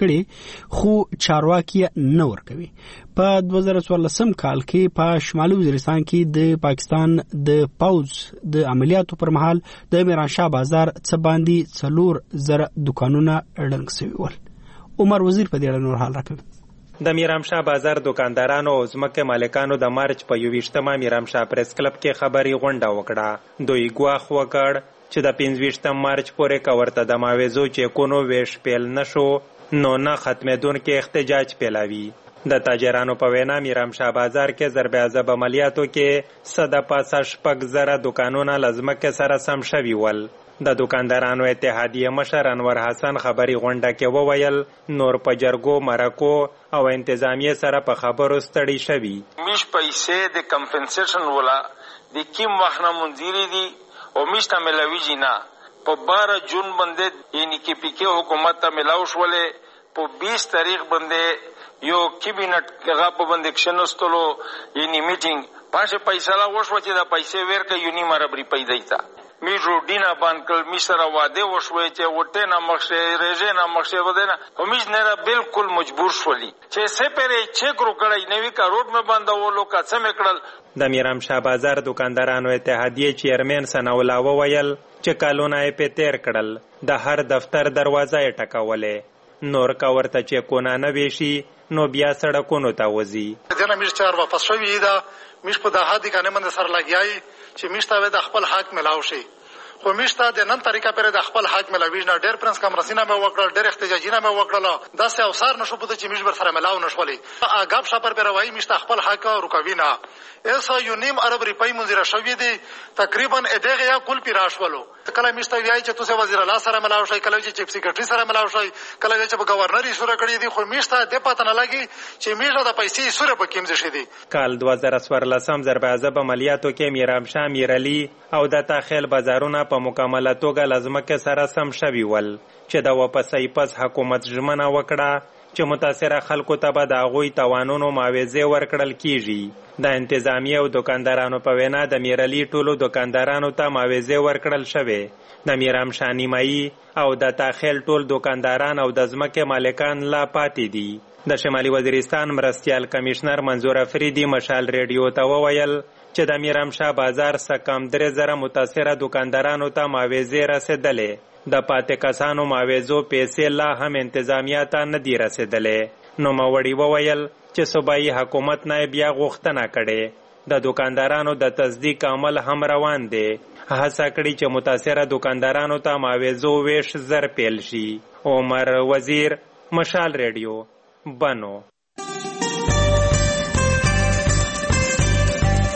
ورکړي خو چارواکي نه ورکوي. په دوه زره څوارلسم کال کې په شمالي وزیرستان کې د پاکستان د پاوز د عملیاتو پر مهال د میرانشاه بازار باندې څلور زره دکانونه ړنګ شوي ول. عمر وزیر په دې اړه نور حال راکوي. د میرامشاه بازار دکاندارانو او ځمکې مالکانو د مارچ په یوویشتمه میرامشاه پریس کلب کې خبري غونډه وکړه. دوی ګواښ وکړ چې د پنځویشتم مارچ پورې که ورته د معاوضو چیکونو ویش پیل نشو نو نه ختمېدونکي احتجاج پیلوي. د تاجرانو په وینا میرامشاه بازار کې ضرب عذاب عملیاتو کې صد پاسه شپږ زره دکانونه له ځمکې سره سم شوي ول. د دکاندارانو اتحادیه مشر انور حسن خبري غونډه کې وویل نور په جرګو مرکو او انتظامیه سره په خبرو ستړي شوي. میش پیسې د کمپنسیشن ولا د کیم وخت منځري دي او میش ته ملاویږي نه په بارہ جون باندې یعنی کې پی کې حکومت ته ملاو شولې په بیس تاریخ باندې یو کابینټ هغه په باندې کښنستلو یعنی میټینګ پاشه پیسې لا وشو چې دا پیسې ورکه یونی مربري پیدا ایتا می روډینا باندې می سره واده وشوي چې وټه نه مخشه رېژه نه مخشه ودنه او می نه بالکل مجبور شولي چې سپره چیک رو کړی نوې کا روډ مې باندې ولو کا څه مکړل. د میرامشاه بازار دکاندارانو اتحادیه چیرمن سناولا وویل چې کالونه یې په تیر کړل د هر دفتر دروازه یې ټکولې نور کا ورته چې کونه نه ویشي نو بیا سړکونو ته وځي. دنه میش چار واپس شوی دا میش په دهه دي کنه من سره لګیای چې میشته د خپل حق ملاو شي خو میشته د نن طریقه پر د خپل حق ملاویج نه ډېر پرنس کمرسینه مې وکړل ډېر احتجاجونه مې وکړل دا سه اوسار نشو بده چې میش بر سره ملاو نشولي اګاب شپر پر وای میشته خپل حق رکوي نه ایسا یو نیم ارب روپۍ منځره شوې دي تقریبا ادغه یا کل پیراشولو کله میشته ویای چې تاسو وزیر الله سره ملاو شي کله چې چیف سیکریټری سره ملاو شي کله چې گورنر یې سره کړی دي خو میشته د پته نه لګي چې میشته د پیسې سره په کیمځ شي دي. کال دوه زره څوارلسم ضرب عذاب عملیاتو کې میرامشاه میرعلی او د تاخیل بازارونه په مکمله توګه لازمکه سره سم شوي ول چې د واپسې پس حکومت ژمنه وکړه چې متاثره خلکو ته به د هغوی توانونو معاوضې ورکړل کیږي. د انتظامیه او دکاندارانو په وینا د میرعلی ټولو دکاندارانو ته معاوضې ورکړل شوې. د میرامشاه نیمایي او د تاخیل ټول دکانداران او د ځمکې مالکان لا پاتې دي. د شمالي وزیرستان مرستیال کمشنر منظور افریدي مشال ریډیو ته وویل چې د میرامشاه بازار څخه کم درې زره متاثره دکاندارانو ته معاوضې رسېدلې. د پاتې کسانو معاوضو پیسې لا هم انتظامیه ته نه دي رسېدلې. نوموړي وویل چې صوبایي حکومت نه بیا غوښتنه کړې. د دکاندارانو د تصدیق عمل هم روان دی. هڅه کړې چې متاثره دکاندارانو ته معاوضو ویش زر پیل شي. عمر وزیر، مشال ریډیو، بنو.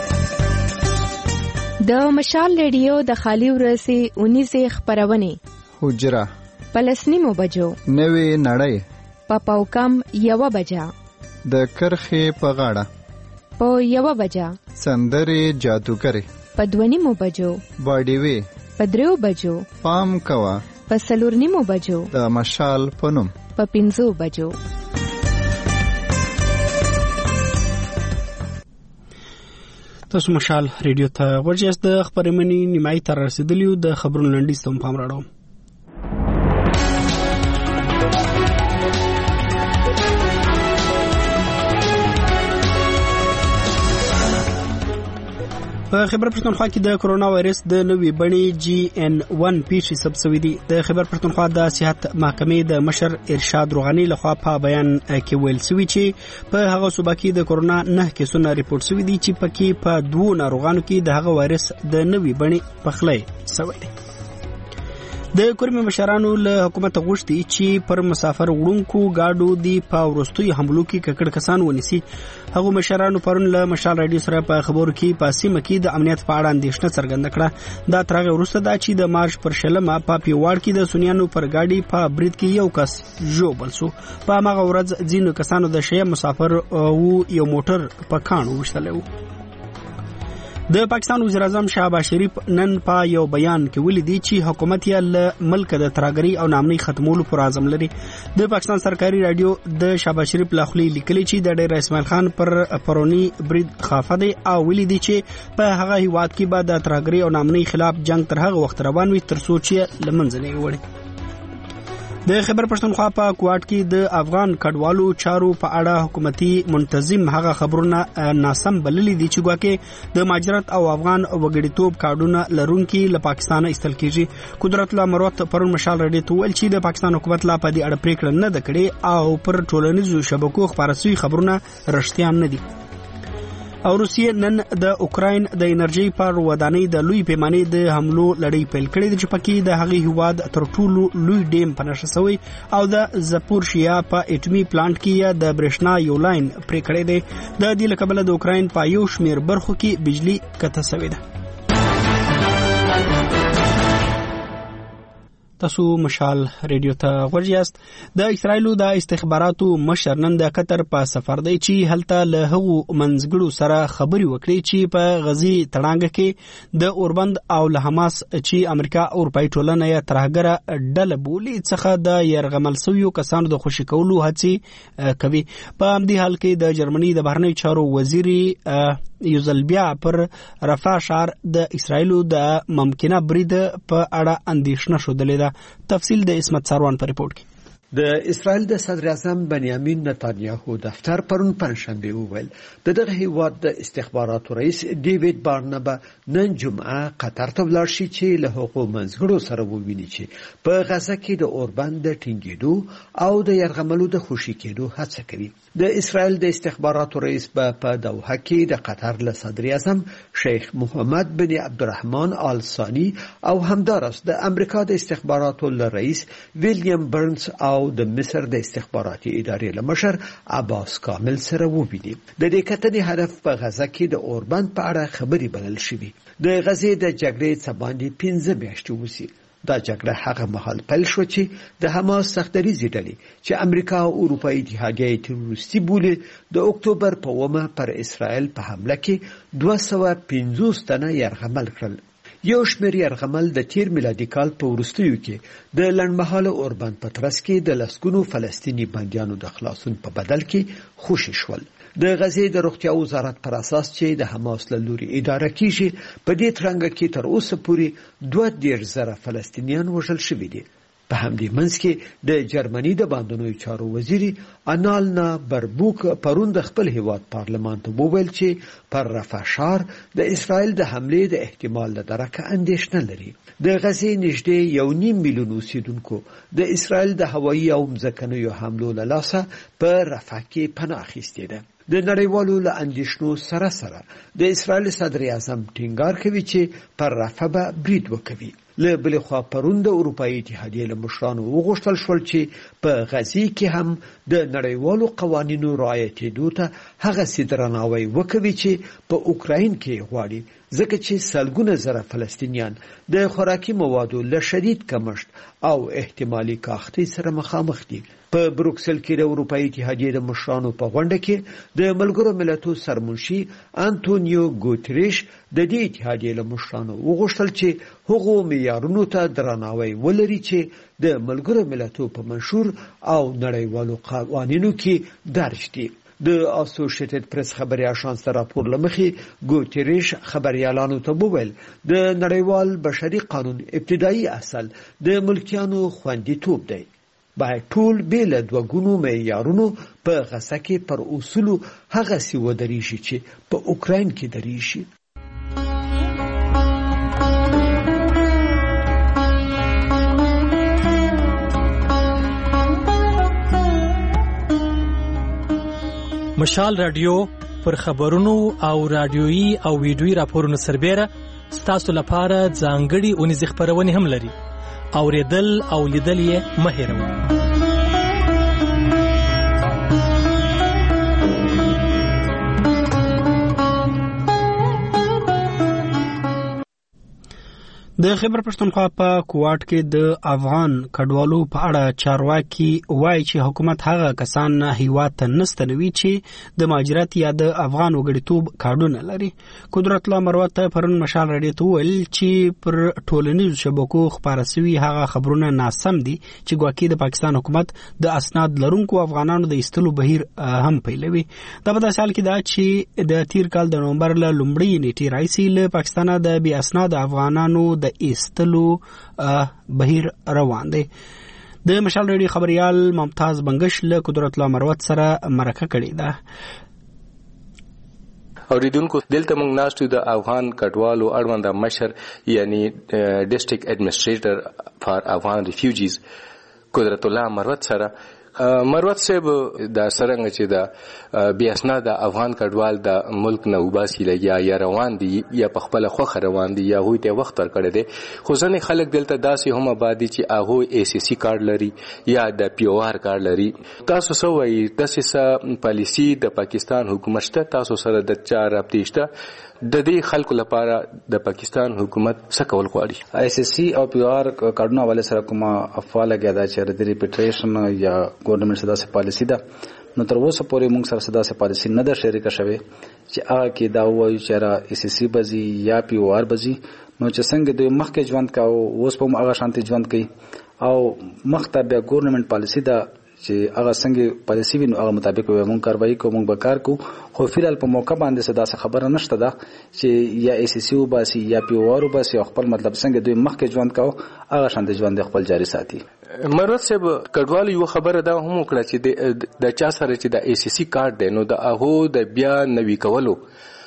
د مشال ریډیو د خالي ورځې اونیزه خبرونه حجره پلسنیمو بجو نوې نړۍ پاپاو کم یوه بجه د کرخې په غاړه په یوه بجه سندرې جادوګرې په دوه نیمو بجو باډیوي په دریو بجو پام کوه په څلور نیمو بجو د مشال په نوم په پنځو بجو. تاسو مشال ریډیو ته ورجاست د خبرمنې نیمای تر رسیدلیو د خبرونو لنډیز ته پام راړو. په خیبر پښتونخوا کې د کرونا وایرس د نوې بڼې جی ان ون پیښې ثبت شوې دي. د خیبر پښتونخوا د صحت محکمې د مشر ارشاد روغاني لخوا په بیان کې ویل شوی چې په هغه صوبه کې د کرونا نه کیسونه ریپورت شوي دي چې پکې په دوه ناروغانو کې د هغه وایرس د نوې بڼې پخلی شوی دی. د کورمي مشرانو له حکومت غوښتي چې پر مسافر وړونکو گاډو دی په ورستوي حملو کې ککړ کسان ونیسي. هغه مشرانو پرون له مشال رادیو سره په خبرو کې په سیمه کې د امنیت په اړه اندېښنه څرګنده کړه. دا ترغه وروسته دا چې د مارچ پر شلمه په پیوړ کې د سونیانو پر گاډي په برید کې یو کس جوړ شو. په هغه ورځ ځینو کسانو د شیا مسافر او یو موټر په کانو وشتلو. د پاکستان وزیر اعظم شهباز شریف نن په یو بیان کې ولیدي چې حکومت یې له ملک د ترهګرۍ او نامنۍ ختمولو پر عزم لري. د پاکستان سرکاري رادیو د شهباز شریف لاخلي لیکلي چې د ډیر اسماعیل خان پر پرونی برید خافه دی او ولیدي چې په هغه هیواد کې به د ترهګرۍ او نامنۍ خلاف جنگ تر هغه وخت روان وي تر څو چې لمنځه نه وړي. د خیبر پښتونخوا په کوټ کې د افغان کډوالو چارو په اړه حکومتي منتظم هغه خبرونه ناسم بللي دي چې ګواکې د مهاجرت او افغان وګړیتوب کارډونه لرونکي له پاکستانه ایستل کیږي. قدرت الله مروت پرون مشال رډي ته ویل چې د پاکستان حکومت لا په دې اړه پریکړه نه ده کړې او پر ټولنیزو شبکو خبري شوی خبرونه رښتیا نه دي. او روسیه نن د اوکراین د انرژي پر ودانۍ د لوی پیمانې د حملو لړۍ پیل کړې چې پکې د هغې هیواد تر ټولو لوی ډیم پنځه شوی او د زپورشیا په اټومي پلانټ کې د برېښنا یو لاین پرې کړی دی. د دې له کبله د اوکراین په یو شمیر برخو کې بجلی قطع شوې ده. تاسو مشال ریډیو ته ورجاست. د اسرایلو د استخباراتو مشر نن د قطر په سفر دی چې هلته له هغو منځګړو سره خبري وکړي چې په غزي تړانګه کې د اوربند او له حماس چې امریکا او اروپای ټولنه یې ترهګره ډله بولي څخه د يرغمل سویو کسانو د خوشی کولو هڅې کوي. په همدې حال کې د جرمني د بهرنی چارو وزیري یوزل بیا پر رفح شهر د اسرایلو د ممکنه برید په اړه اندېښنه شودلې ده. تفصیل د اسمت سروان په ریپورت کې. د اسرائیل د صدر اعظم بنیامین نتانیاهو دفتر پرون پنځشنبه وویل د دغه هیواد د استخباراتو رئیس ډیوډ بارنبا نن جمعه قطر ته ولاړ شي چې له حقوق منځګړو سره وویني چې په غزه کې د اوربند د ټینګېدو او د يرغملو د خوشي کېدو هڅه کوي. د اسرائیل د استخباراتو رئیس په دوحه کې د قطر له صدر اعظم شیخ محمد بن عبدالرحمن آل ثانی او همدارس د امریکا د استخباراتو رئیس ویلیام برنز او د مصر د استخباراتي ادارې لمشر عباس کامل سره وویني. د دې کتنې هدف په غزه کې د اوربند په اړه خبري بلل شوی. د غزې د جګړې څخه باندې پنځه میاشتې وسی. دا جګړه هغه مهال پیل شو چې د حماس سختریزې ډلې چې امریکا او اروپایي اتحادیه تروریستي بولي د اکتوبر په اومه پر اسرائیل په حمله کې دوه سوه پنځوس تنه يرغمل کړل. یو شمېر يرغمل د تیر میلادي کال په وروستیو کې د لنډمهاله اوربند په ترڅ کې د لسګونو فلسطیني بندیانو د خلاصون په بدل کې خوشي شول. د غزې د روغتیا وزارت پر اساس چې د حماس له لوري اداره کیږي په دې ترڅنګ کې تر اوسه پورې دوه دېرش زره فلسطینیان وژل شوي دي. په همدې منځ کې د جرمني د باندنوي چارو وزیري انالنا بربوک پرون د خپل هیواد پارلمان ته وویل چې پر رفح شهر د اسرائیل د حملې د احتمال له درکه اندېښنه لري. د غزې نږدې یو نیم میلیون اوسیدونکو د اسرائیل د هوایي او ځمکنیو حملو له لاسه په رفح کې پناه اخیستې ده. د نړیوالو له اندېښنو سره سره د اسرائیل صدر اعظم ټینګار کوي چې پر رفح به برید وکوي. له بل خوا پرون د اروپאי اتحادیې له مشرانو وغوښتل شول چې په غزي کې هم د نړیوالو قوانینو رعایتېدو ته هغه سیدرناوی وکوي چې په اوکراین کې غواړي، ځکه چې سلګونه زره فلسطینیان د خوراکي موادو له شدید کمښت او احتمالي کاختۍ سره مخامخ دي. په بروکسل کې د اروپאי اتحادیې د مشرانو په غونډه کې د ملګرو ملتونو سرمنشي انټونیو ګوتریش د دې اتحادیې له مشرانو وغوښتل چې هغو معیارونو ته درناوی ولري چې د ملګرو ملتونو په منشور او نړیوالو قوانینو کې درج دي. د اسوسییټډ پریس خبري اژانس ته راپور لمخې ګوتریش خبريالانو ته وویل د نړیوال بشري قانون ابتدایي اصل د ملکیانو خوندیتوب دی. باید ټول بیل دوه ګونو معیارونو په غسه کې پر اصولو هغه سی ودرېږي چې په اوکراین کې درېږي. مشال رادیو پر خبرونو او رادیويي او ویډیويي راپورونو سربېره ستاسو لپاره ځانګړي اونیزې خبرونه هم لري. اوریدل او لیدل یې مه هېروئ. د خیبر پښتونخوا په کوټ کې د افغان کډوالو په اړه چارواکي وایي چې حکومت هغه کسان هیواد ته نستنوي چې د مهاجرت یا د افغان وګړیتوب کارډونه لري. قدرت الله مروت پرون مشال رادیو ته ویل چې پر ټولنیزو شبکو خبره سوي هغه خبرونه ناسم دي چې ګواکې د پاکستان حکومت د اسناد لرونکو افغانانو د ایستلو بهیر هم پیلوي. دا په داسې حال کې ده چې د تیر کال د نومبر له لومړۍ نیټې راهیسې له پاکستانه د بې اسناده افغانانو د ایستلو بهیر روان دی. د مشال رادیو خبريال ممتاز بنگش له قدرت الله مروت سره مرکه کړې ده. اوریدونکو دلته موږ ناشته د افغان کډوالو اړوند مشر یعنی ډیسټریکټ اډمنسټریټر فار افغان ریفیوجیز قدرت الله مروت سره مروت صاحب د سرنګ چې د بیا اسناد افغان کډوال د ملک نه وباسي لګیا یا روان دي یا په خپل خوخه روان دي یا هوی ته وخت تر کړی دي. خو ځنې خلک دلته داسې هم آبادي چې هغه ای سی سی کارت لري یا د پی او آر کارت لري. تاسو څه وایي داسې پالیسی د پاکستان حکومت ته تاسو سره د چا رابطه شته د دې خلکو لپاره د پاکستان حکومت څه کول غواړي؟ آی سی سی او پی آر کارډونه والے سره کومه افواله غدا چې د ریپټریشن یا ګورنمنت سره داسې پالیسی ده، نو تر اوسه پورې موږ سره داسې پالیسی نه ده شریکه شوې چې هغه کې دا وایي چې را ای سی سی بزي یا پی او آر بزي. نو چې څنګه د مخکې ژوند کاوه اوس په هغه شانتي ژوند کوي او مخته بیا ګورنمنت پالیسی ده چې هغه څنګه پالیسی وینو هغه مطابق به موږ کاروایی کوو، موږ به کار کوو. خو فلال په موقع باندې صدا څه خبره نشته ده چې یا ای سی سی او باسي یا پی او آر باسي خپل مطلب څنګه دوی مخکې ژوند کاوه هغه شانتي ژوند خپل جاری ساتي. مروت صاحب کډوال یو خبره دا هم وکړه چې د چا سره چې د ای سی سی کارت دی نو د هغه د بیا نوي کولو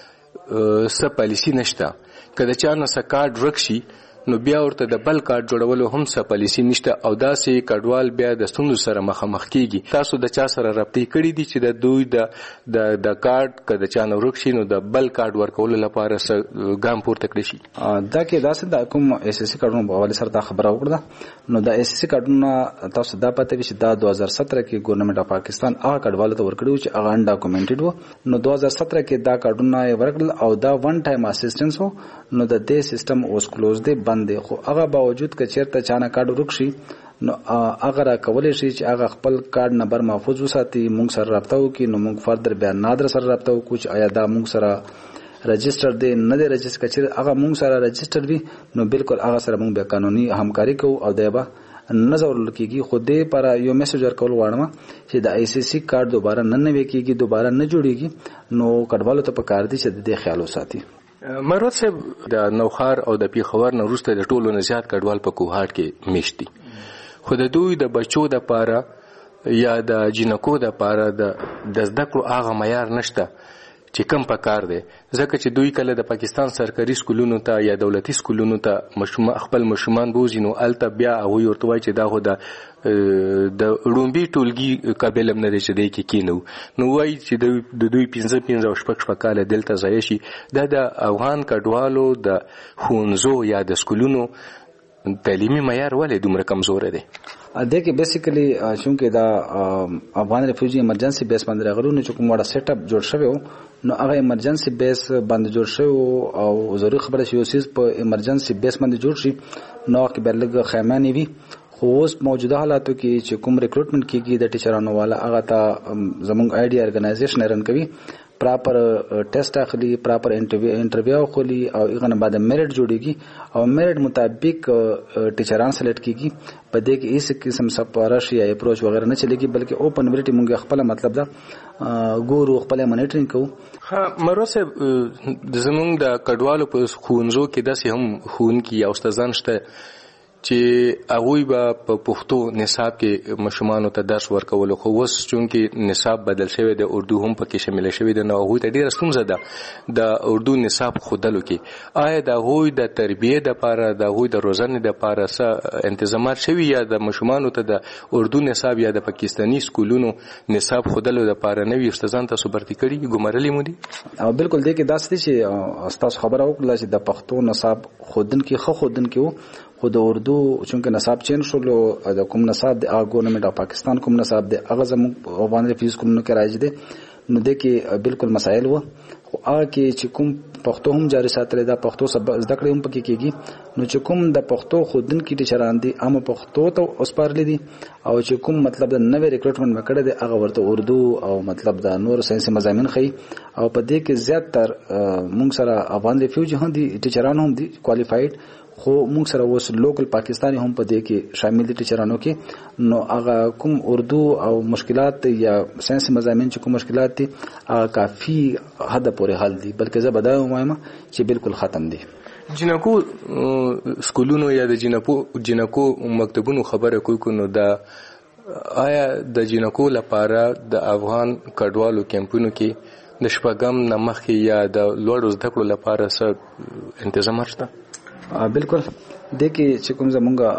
څه پالیسی نشته. کله چې نه څه کارت ورکشي نو بیا ورته د بل کارت جوړولو هم څه پالیسی نشته او داسې کډوال بیا د ستونزو سره مخامخ کیږي. تاسو د چا سره رابطه کړې دي چې د دوی د د د کارت کله چې نه ورکشي نو د بل کارت ورکول لپاره ګام پورته کړی شي؟ دا کې داسې د کوم اس اس سی کارتونو په حواله سره دا خبره وکړه. نو د اس اس سی کارتونو تاسو دا پته وي چې دا دوه هزار سत्रह کې ګورنمنت اف پاکستان هغه کډوالو ته ورکړو چې هغه انډاکومنټډ وو. نو دوه هزار سत्रह کې دا کارتونه ورکړل او دا ون ټایم اسسټنس وو. نو د دې سیستم اوس کلوز دی بند دی. خو هغه باوجود که چیرته چانه کارت ورکشي نو هغه را کولای شي چې هغه خپل کارت نمبر محفوظ وساتي، موږ سره رابطه وکړي. نو موږ فردر بیا نادر سره رابطه وکړو چې آیا دا موږ سره رجسٹر دی نه دی رجسټر کچې هغه موږ سره رجسټر وي نو بالکل هغه سره موږ بیا قانوني همکاري کوو او دا به نظر لکېږي. خو دې پر یو میسج ورکول غواړم چې د آی سی سی کارت دوباره نه نوي کېږي، دوباره نه جوړيږي. نو کډوالو ته پکار دي چې د خیال وساتي. مروت صاحب د نوخار او د پیښور نه وروسته د ټولو نه زیات کډوال په کوهاټ کې میشتي، خو د دوی د بچو د پاره یا د جنکو د پاره د زده کړو هغه معیار نشته چې کم پکار دی. ځکه چې دوی کله د پاکستان سرکاري سکولونو ته یا دولتي سکولونو ته مشوم خپل مشومان بوزي نو الته بیا هغه ورته وایي چې دا هو د د رومبي ټولګي قابل نه دی چې دی کې کینو. نو وایي چې د دوی پنځه پنځه او شپږ شپږ کاله دلته ځای شي. دا د افغان کډوالو د ښوونځو یا د سکولونو تعلیمي معیار ولې دومره کمزور دی؟ د کې بیسیکلی چونکې دا افغان ریفیوجی ایمرجنسي بیس باندې راغلو نو چې کوم وړه سیټ اپ جوړ شوی نو هغه ایمرجنسي بیس باندې جوړ شوی او ضروري خبره شي اوسې په ایمرجنسي بیس باندې جوړ شي نو کې بلګ خیمانی وي. خو اوس موجوده حالاتو کې چې کوم ریکروټمنټ کیږي د ټیچرانو والا هغه ته زموږ آی ډي ارګنایزیشن رن کوي، پراپر ټیسټ اخلي، پراپر انټرویو اخلي او هغه نه بعد میرټ جوړیږي او میرټ مطابق ټیچران سلیکټ کیږي. په دې کې هیڅ قسم سپارښت یا اپروچ وغیرہ نه چلےږي بلکې اوپن میرټ موږ خپل مطلب دا ګورو، خپل مانیټرینګ کوو. ها مروسه زموږ د کډوالو په خونځو کې داسې هم خون کې یا استادان شته چې هغوی به په پښتو نصاب کې ماشومانو ته درس ورکول، خو اوس چونکې نصاب بدل شوی د اردو هم پکې شامل شوی دی نو هغوی ته ډېره ستونزه ده د اردو نصاب ښودلو کې. آیا د هغوی د تربیې دپاره د هغوی د روزنې دپاره څه انتظامات شوي یا د ماشومانو ته د اردو نصاب یا د پاکستاني سکولونو نصاب ښودلو دپاره نوي استادان تاسو برتي کړي ګمارلي مو دي؟ او بالکل دی کې داسې دی چې ستاسو خبره وکړله چې د پښتو نصاب ښودونکي ښه ښودونکي وو، خو د اردو چونکه نصاب چینج شولو د کوم نصاب د گورنمنت اف پاکستان کوم نصاب د هغه زموږ افغان ریفیوز کوم کې راځي دي نو د کې بالکل مسائل وو. خو هغه کې چې کوم پښتو هم جاری ساتل دا پښتو سبق زده کړې هم پکې کېږي نو چې کوم د پښتو خودن کې ټیچران دي هم پښتو ته اوسپارلې دي او چې کوم مطلب د نوې ریکروټمنټ مکړه دي هغه ورته اردو او مطلب د نور ساينسي مضامین خي او په دې کې زیات تر موږ سره افغان ریفیوج هم دي ټیچران هم دي کوالیفاید، خو موږ سره اوس لوکل پاکستاني هم په دې کې شامل دي ټیچرانو کې نو هغه کوم اردو او مشکلات یا ساينسي مضامین چې کوم مشکلات دي هغه کافي حد پورې حل دي بلکې زه بدایم وایم چې بالکل ختم دي. جنکو سکولونو یا د جنکو جنکو مکتبونو خبره کوي کو نو دا آیا د جنکو لپاره د افغان کډوالو کیمپونو کې د شپږم نمخې یا د لوړو زده کړو لپاره څه انتظامات شته؟ بالکل د کې چې کوم زمونږ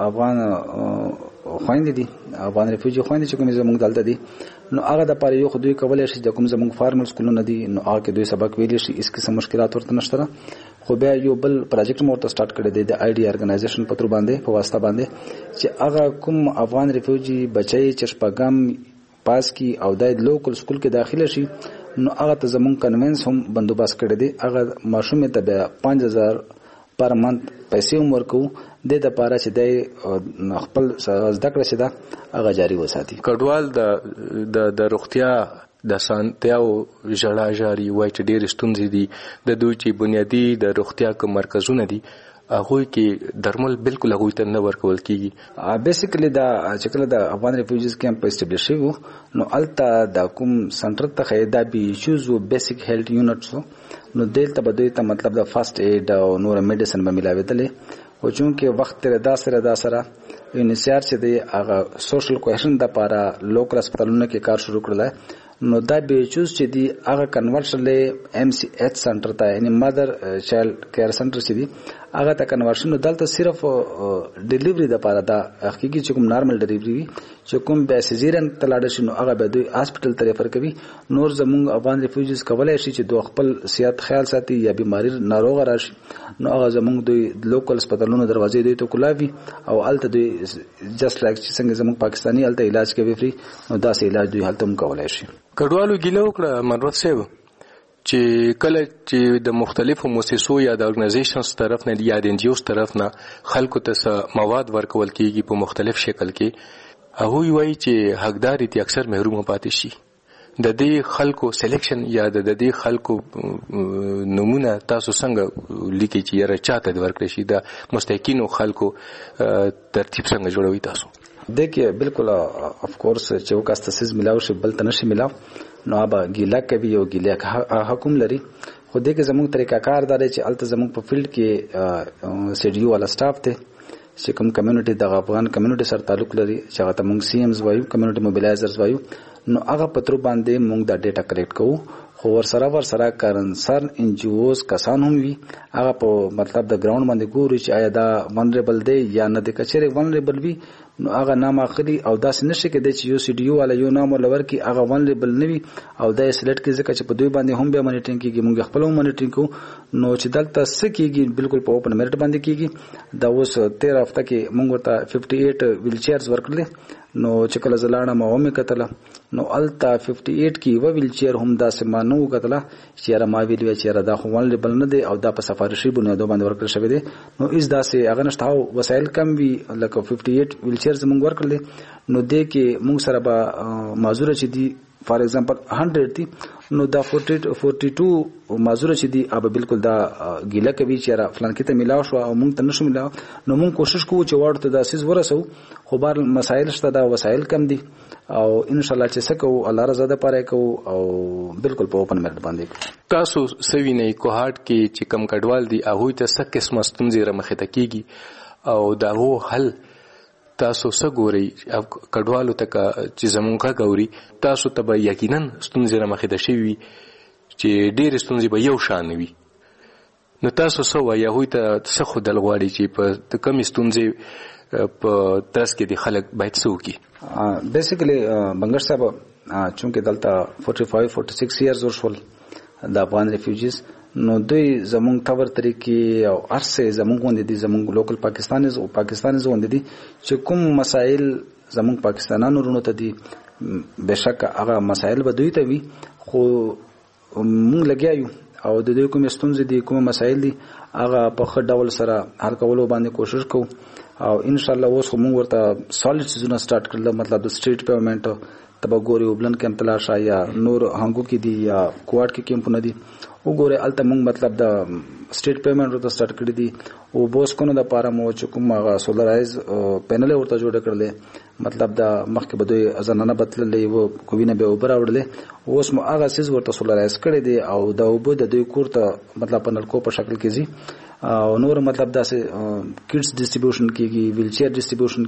افغان خويندې دي افغان ریفیوجی خويندې چې کوم زمونږ دلته دي نو هغه د پاره یو خدوی کولای شي د کوم زمونږ فارمل سکولونه دي نو هغه کې دوی سبق ویلی شي، اس قسم مشکلات ورته نشته. خو بیا یو بل پروجیکټ مورته سٹارټ کړی دی د آی ډي ارګنایزیشن په تر باندې په واسطه باندې چې هغه کوم افغان ریفیوجی بچي چې شپږم پاس کی او د لوکل سکول کې داخله شي نو هغه ته زمونږ کنوینس هم بندوبست کړی دی. هغه ماشوم ته بیا پنځه هزار پر منت پیسې هم ورکو د د پاره چې د خپل زده کړه چې دا هغه جاری وساتي. کډوال د د روغتیا د سانتیاو ژړا جاری وای چې ډېر ستونزې دي د دوی چې بنیادی د روغتیا کوم مرکزونه دي هغه کې درمل بالکل هغه ته نه ورکول کیږي. بیسیکلی دا چې کله د افغان ریفیوجیز کیمپ اسټابلیش شو نو الته د کوم سنټر ته خیدا بي ایشوز او بیسیک هیلث یونټس نو دلته به دوی ته مطلب د فرست ایډ او نور میډیسن به ملاویدلې او چونکه وخت تر دا سره دا سره یونیسیار چې دی هغه سوشل کوهیشن د لپاره لوکل هسپتالونو کې کار شروع کړل نو دا به چوز چې دی هغه کنورشن له ایم سی ایچ سنټر ته یعنی مدر چایلډ کیر سنټر چې دی هغه ته کنورشن دلته صرف ډیلیوري د لپاره دا حقيقي چې کوم نارمل ډیلیوري وي چې کوم به سیزیرن تلاړ شي نو هغه به دوی هسپټل ته ریفر کوي. نور زموږ افغان ریفیوجیز کولای شي چې دوی خپل صحت خیال ساتي یا بیماری ناروغ راشي نو هغه زموږ دوی لوکل هسپتالونو دروازې دوی ته کولاوي او الته دوی جست لایک چې څنګه زموږ پاکستاني الته علاج کوي فری نو دا سه علاج دوی هلته هم کولای شي. کډوالو ګیله وکړه منوت صاحب چې کله چې د مختلفو مؤسسو یا د ارګنایزیشنز طرف نه یا د ان جی اوز طرف نه خلکو ته مواد ورکول کیږي په مختلف شکل کې هغه وایي چې حقدار دي اکثر محروم پاتې شي. د دې خلکو سلیکشن یا د دې خلکو نمونه تاسو څنګه لیکي چې یاره چاته ورکړي شي د مستحقینو خلکو ترتیب څنګه جوړوي تاسو؟ देखिए बिल्कुल ऑफ कोर्स چې وکاست تاسیس ملاو شي بل تنشي ملاو نو ابا ګیلا کوي او ګیلا حکم لري خو دغه زموږ طریقہ کار دار چې الته زموږ په فیلډ کې سی ډي یو والا سټاف ته چې کوم کمیونټي د افغان کمیونټي سره تعلق لري چې هغه ته موږ سی ایمز وایو کمیونټي موبیلایزرز وایو نو هغه پترو باندې موږ د ډیټا کلیکټ کوو خو ور سره ور سره کارنسر ان جی اوز کسان هم وي هغه په مطلب د ګراوند باندې ګوري چې آیا دا ونریبل دی یا نه د کچره ونریبل وي نو هغه نام اخلي او داس نشي کېدای چې یو سی ډي یو ولا یو نام ولور کې هغه ونلیبل نوي او د سلیکټ کې ځکه چې په دوی باندې هم به مانیټرینګ کیږي موږ خپل هم مانیټرینګ کوو نو چې دلته سکیږي بالکل په اوپن میرټ باندې کیږي دا اوس تیرہ هفته کې موږ ورته अट्ठावन ویل چیرز ورکړل نو چې کله زلاړه ما ومه کتله نو التا अट्ठावन کې و ویل چیر هم داسې ما نو کتله چې را ما ویل چې را دا خو ونلیبل نه دی او دا په سفارشي بنیادو باندې ورکړل شوی دی نو اس داسې هغه نشته وسایل کم وی لکه अट्ठावन ویل چیرز موږ ورکړل نو دې کې موږ سره به معذور چې دی فار ایگزامپل سو دي نو دا बयालीस معذور چې دی اب بالکل دا ګیله کوي چې را فلان کې ته ملاو شو او موږ ته نشو ملاو نو موږ کوشش کوو چې ورته دا سیس ورسو خو بار مسایل شته دا وسایل کم دي او ان شاء الله چې سکو الله رضا ده پاره کو او بالکل په اوپن میرټ باندې تاسو سوي نه کوهات کې چې کم کډوال دي هغه ته سک قسم ستونزې رمخه تکیږي او دا وو حل تاسو سګوري کډوالو ته چې زمونږه غوري تاسو ته به یقینا ستونزې را مخې ده شي چې ډېر ستونزې به یو شان وي نو تاسو سو یا هوی ته څه خو دل غواړي چې په کم ستونزې په تاسو کې د خلک باید سوکي بیسیکلی بنگش صاحب چونکه دلته पैंतालीस छियालीस ایئرز ورشول د افغان ریفیوجیز نو دوی زمونږ تور طریقې او ارسه زمونږ وندي دي زمونږ لوکل پاکستانیز او پاکستانیز وندي دي چې کوم مسائل زمونږ پاکستانانو رونو ته دي بشک هغه مسائل به دوی ته وي خو مونږ لګیایو او د دوی کوم ستونزې دي کوم مسائل دي هغه په خړ ډول سره حل کولو باندې کوشش کوو او ان شاء الله اوس موږ ورته سالید سيزونه سٹارټ کړل مطلب د سټریټ پیمنٹ تبګوري وبلن کېم تلاشا یا نور هنګو کې دي یا کوارټ کې کېمپونه دي وګوره الته موږ مطلب د سټریټ پیمنٹ ورته سٹارټ کړی دي او بوس کو نه د پاره مو چې کوم هغه سولرایز پینل ورته جوړ کړل مطلب د مخکې بده ازنانه بدللې وو کوینه به اوپر اورلې اوس مو هغه سیز ورته سولرایز کړی دي او د وبو د دوی کورته مطلب پنل کو په شکل کې زی او نور مطلب داسې کټس ډیسټریبیوشن کیږي ویل چیر ډیسټریبیوشن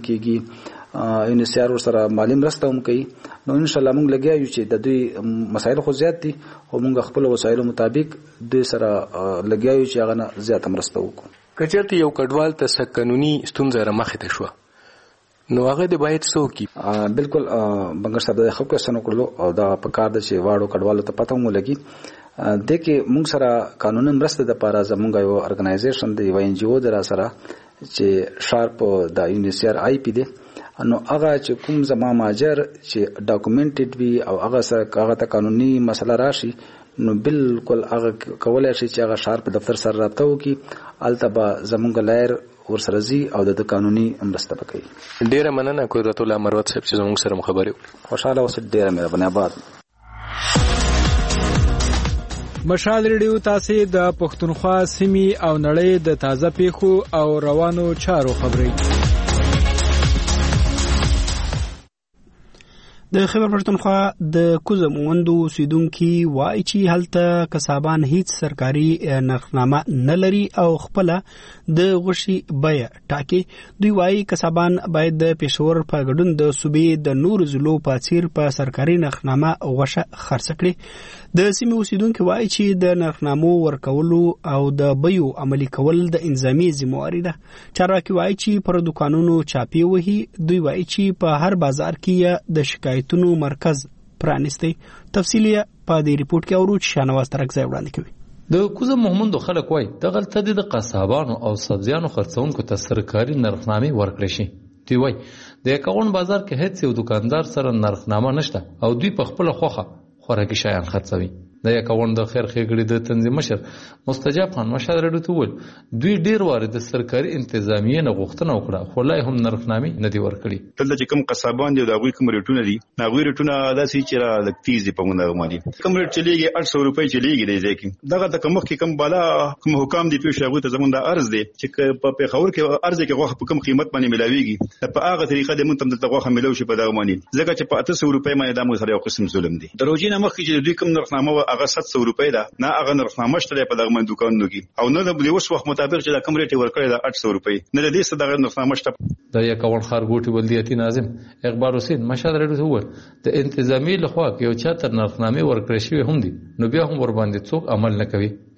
کیږي ان سیار سره مالی مرسته هم کوي نو ان شاء الله موږ لګیایو چې د دوی مسایل خو زیات دي او موږ خپل وسایلو مطابق دوی سره لګیایو چې هغه نه زیات مرسته وکړو کچېرته یو کډوال ته څه قانوني ستونزه را مخې ته شو نو هغه د باید څوکي بالکل بنگش صاحب د خپل کسانو کړلو او دا په کار د چې واړو کډوالو ته پته مو لګي د کې موږ سره قانوني مرسته د پاره زموږ یو ارګنایزیشن دی وای ان جی او در سره چې شارپ د یونیسیر آی پی دی نو هغه چې کوم زما ماجر چې ډاکومنټډ وي او هغه سره هغه ته قانوني مسله راشي نو بالکل هغه کولای شي چې هغه شارپ دفتر سره رابطه وکړي التبا زموږ لایر ورسره زی او د قانوني مرسته وکړي ډیره مننه قدرت الله مروت صاحب چې زموږ سره مخابره خوشاله اوسه ډیره مهرباني آباد مشال ریډیو تاسو د پښتونخوا سیمې او نړۍ د تازه پیښو او روانو چارو خبري د خیبر پښتونخوا د کوزم وندو سیدونکو وایي چې هلته کسبان هیڅ سرکاري نرخنامه نه لري او خپل د غشي بیا ټاکي دوی وایي کسبان باید د پېښور په ګډون د صوبې د نور ضلعو په څیر په سرکاري نرخنامه غوښه خرڅ کړي د سیمې اوسیدونکو وایي چې د نرخنامو ورکولو او د بیو عملي کول د انضامي ذمہواری ده چارواکي وایي چې پر دکانونو چاپی وهي دوی وایي چې په هر بازار کې د شکایتونو مرکز پرانیستی تفصیلی په دې ریپورت کې اورو چې شانواز ترک ځای وړاندې کوي د کوزه محمد خلک وایي د غلطه د قصابانو او سبزیانو خرڅونکو ته سرکاري نرخنامې ورکړي شي دوی وایي د اکاون بازار کې هیڅ یو دکاندار سره نرخنامه نشته او دوی په خپل خوخه خوراکي شیان خرڅوي د اکاون د خیر ښېګړې د تنظیم مشر مستجاب خان مشر رډو ته ول دوی ډیر واره د سرکاري انتظامیه نه غوښتنه وکړه خو لای هم نرخنامې نه دی ورکړي تل چې کوم قصابان دي دا غوي کوم ریټونه دي دا غوي ریټونه داسې چې را لکتیز دي په مونږه باندې کوم ریټ چلیږي اټ سو روپۍ چلیږي دی ځکه دغه د کوم کې کوم بالا کوم حکام دي پیښه غوي ته زمونږ د ارز دي چې په پیښور کې ارز کې غوښه په کوم قیمت باندې ملاويږي په هغه طریقه د مونږ تم د غوښه ملو شي په دغه باندې ځکه چې په اته سو روپۍ باندې د موږ سره یو قسم ظلم دي دروژینه مخکې چې دوی کوم نرخنامه هغه سات سو روپۍ ده نه هغه نرخنامه شته په دغه من دکانونو کې او نه د اوس وخت مطابق چې د کوم ریټ ورکړی د اټ سو روپۍ نه د دې څه دغه نرخنامه شته د یکاون خارګوټي ولدیتي ناظم اقبال حسین مشهد رډو هو د انتظامی لخوا کې یو چا تر نرخنامې ورکړی شوی هم دي نو بیا هم ور باندې څوک عمل نه کوي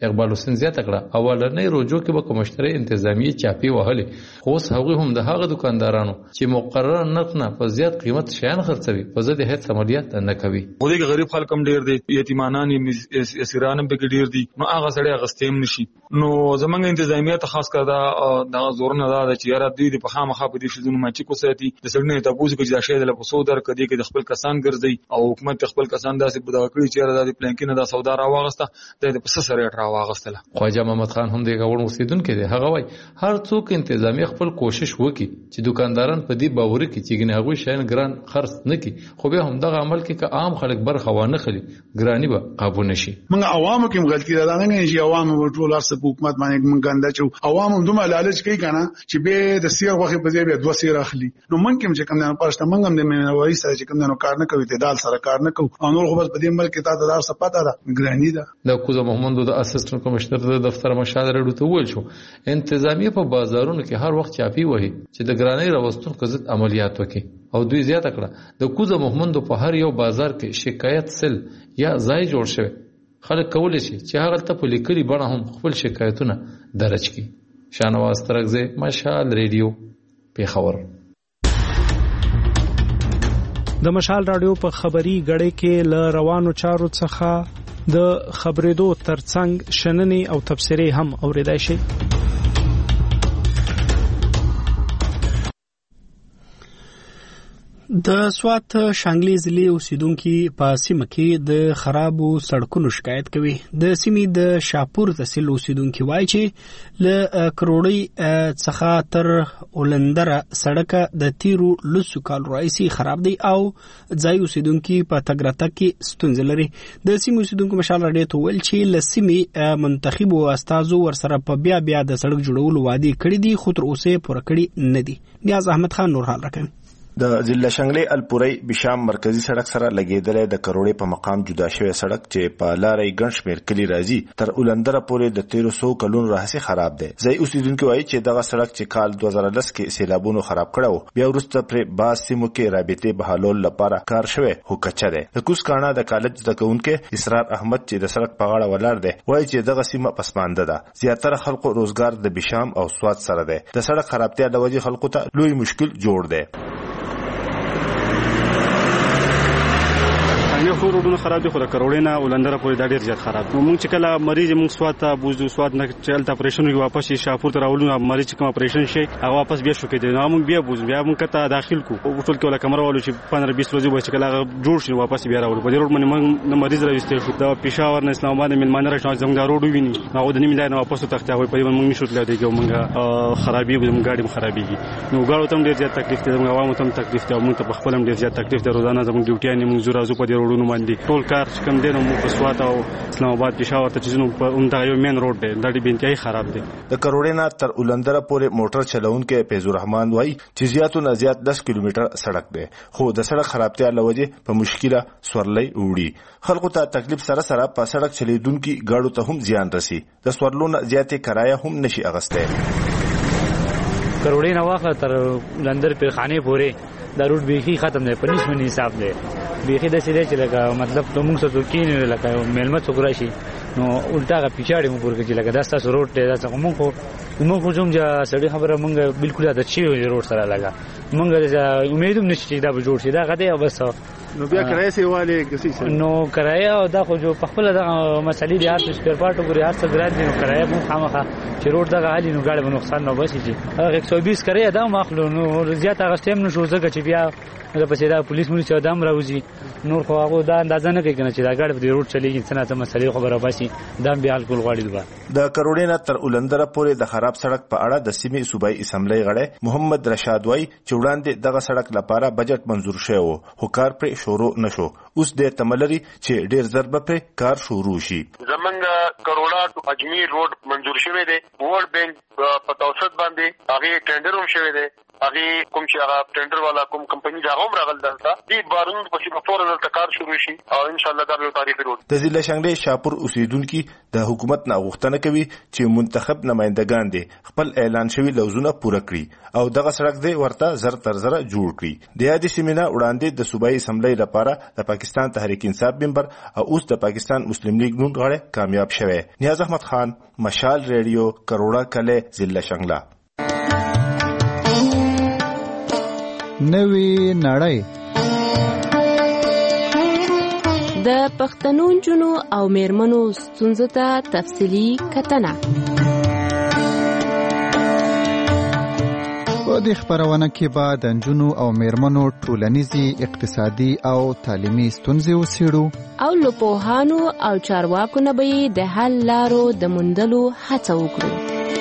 اقبال حسین زیاته کړه اولنۍ روجو کې به کومشتري انتظامی چاپی وهلې خو اوس هغوی هم د هغه دکاندارانو چې مقرر نرخ نه په زیات قیمت شیان خرڅوي په ضد هیڅ عملیات نه کوي. ولې غریب خلک هم ډیر دي، یتیمانان اسیران هم پکې ډیر دي، نو هغه سړی غستیم نشي. نو زمونږ انتظامیه ته خاص کړه دا د زور نه دا چې یاره دوی د په خامخا په دې شیزونو ماچې کو ساتي د سړنې تاسو کې چې شاید له پسو در کدي کې د خپل کسان ګرځي او حکومت خپل کسان داسې بدا کړی چې یاره د پلان کې نه دا سودا را واغسته د پس سره را واغستله. خواجه محمد خان هم د غوړ اوسیدونکو دی، هغه وای هر څوک انتظامی خپل کوشش وکړي چې دکانداران په دې باور کې چې ګنې هغه شین ګران خرڅ نه کی، خو به هم دغه عمل کې که عام خلک برخه وانه خلی ګرانی به قابو نشي. موږ عوامو کې غلطي ده نه چې عوامو ټول ارس په حکومت باندې موږ ګنده چې عوامو دومره لالچ کوي کنه چې به د سیر وخت په ځای به دوه سیر اخلي. نو موږ کوم چې کوم نه پښته موږ هم د منوي سره چې کوم نه کار نه کوي، تعداد سره کار نه کوي او نور خو بس په دې ملک ته د دار سپاته ده ګرانی ده. د کوزه محمد د اسسټنټ کمشنر د دفتر مشاور ته ویل شو انتظامی په بازارونو کې هر وخت چاپی وهي چې د ګرانی راوستون قضیت عملیات وکړي او دوی زیاته کړه د کوزه محمد په هر یو بازار کې شکایت سل یا ځای جوړ شوی، خلک کولای شي چې هغه ته په لیکلي بڼه هم خپل شکایتونه درج کړي. شانواز ترغزه، مشال ریډیو، پیښور. د مشال رادیو په خبري غړې کې ل روانو چارو څخه د خبرېدو ترڅنګ شننې او تفسیرې هم اوریدای شي. د سوات شانګلي ضلع اوسیدونکو په سیمه کې د خرابو سړکونو شکایت کوي. د سیمې د شاپور تحصیل اوسیدونکو وایي چې ل کروړی څخه تر اولندره سړک د تیرو لسو کال راځي خراب دی او ځای اوسیدونکو په تګراتک کې ستونزې لري. د سیمې اوسیدونکو مشال راډیو ته ویل چې ل سیمې منتخب او استادو ورسره په بیا بیا د سړک جوړولو وعده کړې دي خو تر اوسه پوره کړې نه دي. نیاز احمد خان نور حال راکوي. د ضلع شنګلي الپوري بشام مرکزی سړک سره لګیدلې د کروڑې په مقام جدا شوی سړک چې په لارې ګنشمیر کلی راځي تر اولندره پورې د تیرو سو کلونو راهسي خراب دی. ځای اوسیدونکو وایي چې دغه سړک چې کال دوه هزار لس کې سیلابونو خراب کړو بیا وروسته پر باز سیمو کې رابطې بحالول لپاره کار شوی هو کچره دی. د کوس کاڼه د کالج د کونکو اسرار احمد چې د سړک په غاړه ولاړ دی وایي چې دغه سیمه پسمانده ده. زیاتره خلکو روزګار د بشام او سوات سره دی. د سړک خرابتیا د وجې خلکو ته لوی مشکل جوړ دی. نه خو روډونه خراب دي خو د کروڑې نه ولندره پورې دا ډیر زیات خراب دي. موږ چې کله مریض موږ سوات ته بوزو سوات نه چلته اپریشن وی واپس شاپور ته راولو مریض کوم اپریشن شي هغه واپس بیا شو کېدی نو موږ بیا بوزو بیا موږ ته داخل کو ټول کې ولا کمره والو چې پندرہ بیس ورځې وځي کله جوړ شي واپس بیا راولو په دې روډ باندې موږ مریض راوستل شو د پېښور نه اسلام آباد من مانره شاو زموږ دا روډ ویني هغه د نیمه لاره واپس تخته وي په دې موږ نشو تللی دی موږ خرابې موږ ګاډي خرابېږي نو ګاړو ته ډیر زیات تکلیف دی موږ عوامو ته تکلیف دی موږ ته په خپل ډیر زیات تکلیف دی روزانه زموږ ډیوټي نه موږ زورازو په دې روډونو باندې ټول کار کم دي نو په سوات او اسلام آباد پېښور ته چې نو په اونته یو مین روډ دی دا ډېر بنتهایی خراب دی. د کروڑې نه تر اولندره پورې موټر چلونکو فیض الرحمن وایي چې زیاتو نه زیات دس کیلومتر سړک دی خو د سړک خرابتیا لوجه په مشکله سورلۍ وړي. خلکو ته تکلیف سره سره په سړک چلیدونکو ګاډو ته هم زیان رسي. د سورلونو زیاتې کرایه هم نشي اغسته. کروڑې نه واخله تر لندر پیرخانه پورې دا روډ بیخي ختم دی په نسبت حساب دی بیخي د سیده چې لکه مطلب ته موږ څه کېنه لکه میلمه څوک راشي نو الټا پیچاړې موږ ورکه چې لکه دا تاسو روډ دی دا څنګه موږ موږ خو کوم چې سړی خبره موږ بالکل د چی روډ سره لگا موږ امید هم نشته دا به جوړ شي دا غته او بس نو بیا کرایه سی والے کسي نو کرایه او دا خو جو په خپل د مسلې دی هر سپیر پارت وګوري هر څه ګران دي نو کرایه مو خامخه چې روډ دغه حالي نو ګاډي به نقصان نه وشي چې هغه یک سو بیس کرایه دا مخلو نو زیات هغه ټیم نشو ځکه چې بیا دا پسې دا پولیس مونږ چې ادم راوځي نور خو هغه دا اندازه نه کوي چې دا ګاډي په روډ چلیږي څنګه ته مسلې خبره باسي دا بیا الکول غواړي دوه. د کروڑې نه تر اولندره پورې د خراب سړک په اړه د سیمې صوبایي اسمبلی غړی محمد رشاد وای چې وړاندې دغه سړک لپاره بجټ منزور شوی و خو کار پر شروع نشو. اوس د تملري چې ډیر ضرب پر کار شروع شي. زمونږ کروڑا ټو اجمیر روډ منزور شوی دی. ورلد بانک په توسط باندې هغه ټینډر هم شوی دی هغه کوم چې هغه ټینډر والا کوم کمپنی دا هم راغل دلته دی بارون په چې په فورن دلته کار شروع شي او ان شاء الله دا به تاریخي روډ. د ضلع شانګلې شاپور اوسیدونکو د حکومت نه غوښتنه کوي چې منتخب نمائندگان دي خپل اعلان شوی لوزونه پوره کړي او دغه سړک دی ورته زر تر زر جوړ کړي. د یادې سیمینار وړاندې د صوبایي اسمبلی لپاره د پاکستان تحریک انصاف ممبر او اوس د پاکستان مسلم لیگ نون غړی کامیاب شوه. نیاز احمد خان، مشال ریډیو، کروڑا کله، ضلع شانګله. نوې نړۍ د پښتنو جنو او میرمنو ستونزو ته تفصیلی کتنه. په دې خبرونه کې به د جنو او میرمنو ټولنیزي، اقتصادي او تعلیمي ستونزې وڅېړو او له پوهانو او چارواکو نه به د حل لارو د موندلو هڅه وکړو.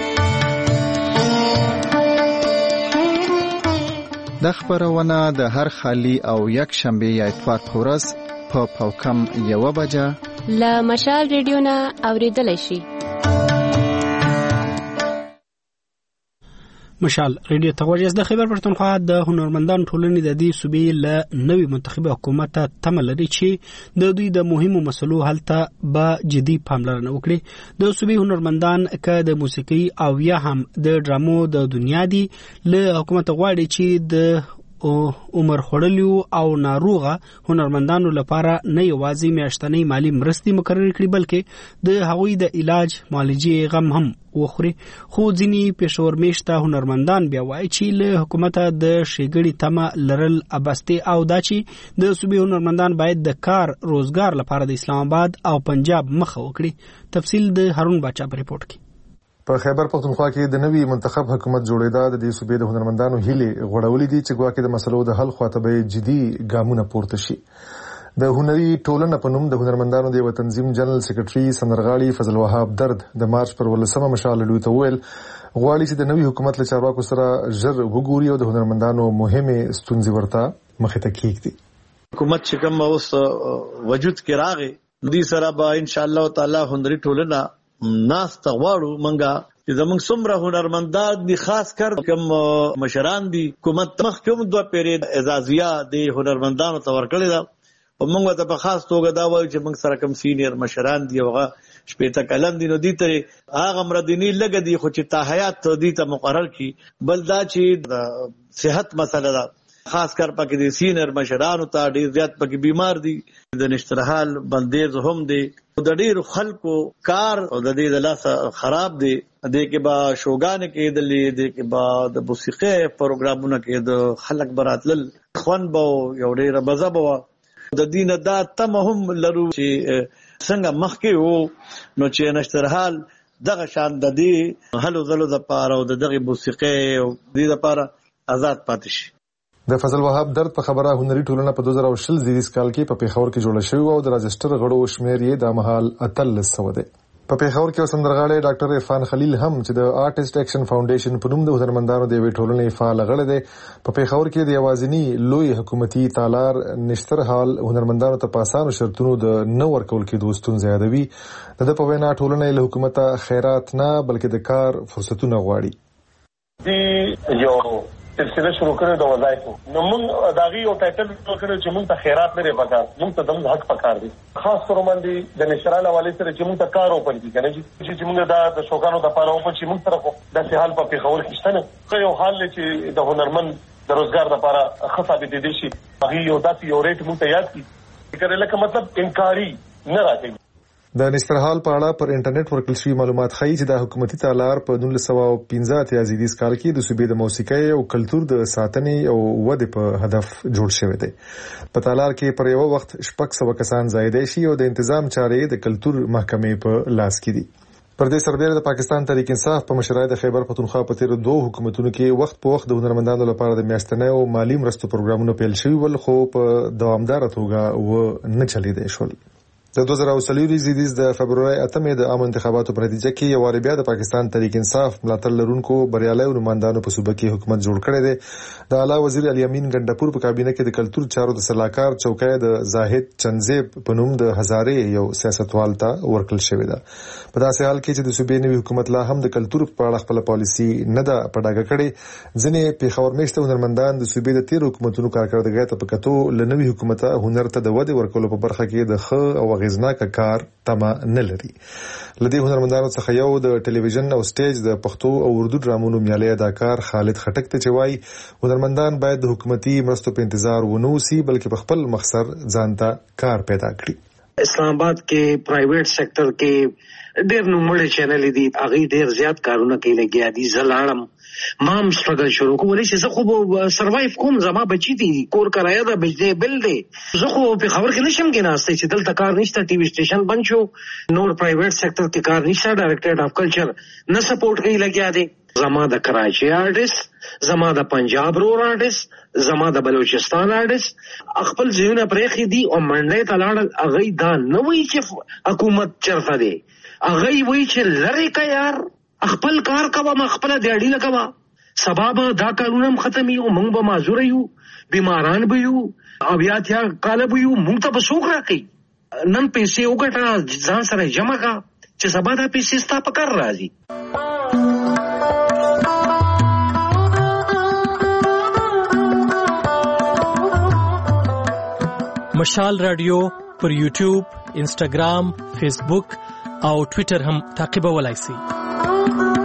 د خبرونه د هر خالی او یک شنبه یا اتوار په ورځ په پاوکم یوه بجه له مشال ریډیو نه اوریدلی شي. مشال ریډیو ته غوږ د خیبر پښتونخوا د هنرمندانو ټولنې د دې صوبې له نوي منتخب حکومت ته تمه لري چې د دوی د مهمو مسلو حل ته به جدي پاملرنه وکړي. د صوبې هنرمندان که د موسیقي او یا هم د ډرامو د دنیا دي له حکومت غواړي چې د عمر خوړلیو او ناروغه هنرمندانو لپاره نه یوازې میاشتنۍ مالی مرستې مقرر کړي بلکې د هغوی د علاج معالجې غم هم وخوري. خو ځینې پېښور میشته هنرمندان بیا وایي چې له حکومته د ښېګړې تمه لرل ابسطې او دا چې د صوبې هنرمندان باید د کار روزګار لپاره د اسلام آباد او پنجاب مخه وکړي. تفصیل د هارون باچا په ریپورت کې. په خیبر پښتونخوا کې د نوي منتخب حکومت جوړېدا د دې صوبې د هنرمندانو هیلې غوړولې دي چې ګواکې د مسلو د حل خواته به جدي ګامونه پورته شي. د هنري ټولنه په نوم د هنرمندانو د یو تنظیم جنرال سیکریټري سندرغاړي فضل وهاب درد د مارچ پر ولسمه مشال لوي ته ویل غواړي چې د نوي حکومت له چارواکو سره ژر وګوري او د هنرمندانو مهمه ستونزې ورته مخې ته کېږدي. حکومت چې کوم اوس وجود کې راغی دوی سره به ان شاء الله تعالی هنري ټولنه ناس تغواړو منګه چې زمونږ څومره هنرمندان دي خاص کر کوم مشران دي حکومت مخ کوم دوه پیری اعزازیه د هنرمندانو ته ورکړي دا او موږ ته په خاص توګه دا وایو چې موږ سره کوم سینیر مشران دي هغه شپېته کلن دي نو دي ته هغه مردنی لګ دي خو چې تا حیات دي ته مقرر کی بل دا چې صحت مسله ده خاص کر پکې د سینیر مشرانو ته ډیر زیات پکې بیمار دي د نشترحال بندیز هم دي د ډیر خلکو کار او د دې د لاس خراب دي د کې با شوګان کې د لې د کې با د موسیقي پروګرامونو کې د خلک براتل خون بو یو ډیر بزبو د دین دا تم هم لرو چې څنګه مخکې وو نو چې نشترحال دغه شان د دې هلو زلو د پاره او دغه موسیقي او د دې لپاره آزاد پاتې شي. د فضل وهاب درد په خبره هنري ټولنه په دوه زره شل زیریز کال کې په پیښور کې جوړه شوې او د راجستر غړو شمیر یې د مهال اتلس سو دی. په پیښور کې سندرغاړی ډاکټر عرفان خلیل هم چې د آرټیست ایکشن فاونډیشن په نوم د هنرمندانو د وی ټولنې فعال غړی دی په پیښور کې د یوازینی لوی حکومتي تالار نشتر حال هنرمندانو ته پاسانو شرطونو د نو ورکول کې دوستون زیادوي. د په وینا ټولنې له حکومت خیرات نه بلکې د کار فرصتونه غواړي. دی یو سلسله شروع کړو د وظایفو نو موږ داغي او ټایټل کړو چې موږ ته خیرات لري پکار موږ ته د حق پکار دي خاص تر باندې د نشرال حواله سره چې موږ ته کار وکړي کنه چې موږ دا د شوکانو د پاره او چې موږ سره د سهال په پیښور کې شته خو یو حال چې د هنرمند د روزګار لپاره خصابه دي شي هغه یو داسې یو ریټ موږ ته یاد کی کړي لکه مطلب انکاری نه راځي. د نشترحال په اړه پر انټرنیټ ورکړل شوی معلومات ښیي چې د حکومتي تالار په نولس سوه پنځه اتیا زیږدیز کال کې د صوبې د موسیقۍ او کلتور د ساتنې او ودې په هدف جوړ شوی دی. په تالار کې پر یو وخت شپږ سوه کسان ځایېدای شي او د تنظیم چارې د کلتور محکمې په لاس کې دي. پر دې سربېره د پاکستان تحریک انصاف په مشرۍ د خیبر پښتونخوا په تیر دوه حکومتونو کې وخت په وخت د هنرمندانو لپاره د میاشتنۍ او مالی مرستو پروګرامونه پیل شوي ول خو په دوامدار توګه و نه چلیدای شول. د دوه زره څلور زیدیز د فبرवरी اتمې د عام انتخاباتو په نتیجه کې یو بیا د پاکستان تحریک انصاف ملاتړ لرونکو بریالي نمائندانو په صوبه کې حکومت جوړ کړی دی. د اعلی وزیر علي امین ګنڈپور په کابینه کې د کلتور چارو د سلاکار چوکۍ د زاهد چنزیب په نوم د هزارې یو سیاستوال ته ورکړل شوی ده. په داسې حال کې چې د صوبې نوي حکومت لا هم د کلتور په اړه خپل پالیسي نه ده په ډاګه کړې. ځینې پیښور میشته هنرمندان د صوبې د تیر حکومتونو کارکړدګۍ ته په کتو له نوي حکومت هنر ته د ودې ورکولو په برخه کې د ښه او اغیزناک کار تمه نه لري. لدې هنرمندانو څخه یو د ټلویزیون او سټیج د پښتو او اردو ډرامونو معیاري اداکار خالد خټک ته چوي هنرمندان باید د حکومتي مرستو په انتظار ونه وسی بلکې په خپل مخسر ځانته کار پیدا کړي. اسلام آباد کې پرایویټ سېکټر کې ډېر نوموړي چینل دي هغه ډېر زیات کارونه کوي لګیا دي. زلاړم مام سټرګل شروع کولای شي. زه خو سروایو کوم زما بچی دي کور کرایه ده بجلی بل دی. زه خو په خبر کې نشم کې ناشته چې دلته کار نشته ټي وي سټیشن بند شو نور پرایویټ سېکټر کې کار نشته. ډایریکټریټ اف کلچر نه سپورټ کوي لګیا دي. زما د کراچي آرټیست زما د پنجاب رور آرټیست زما د بلوچستان آرټیست خپل ځایونه پرېخي دي او منډې ته لاړل. هغه دا نه وایي چې حکومت چرته دی هغه وایي چې لری کا یار خپل کار کوه ما خپل دیاړي لګوا سبب دا کارونه ختمي او موږ به معذور یو بیماران به یو او بیا تیا کال به یو موږ ته بسوک راکې نن پیسې وګټه ځان سره جمع کا چې سبا دا پیسې ستا په کار راځي. مشال رادیو پر یوټیوب، انسټاګرام، فیسبوک او ټوئیټر هم تعقیبولای شئ.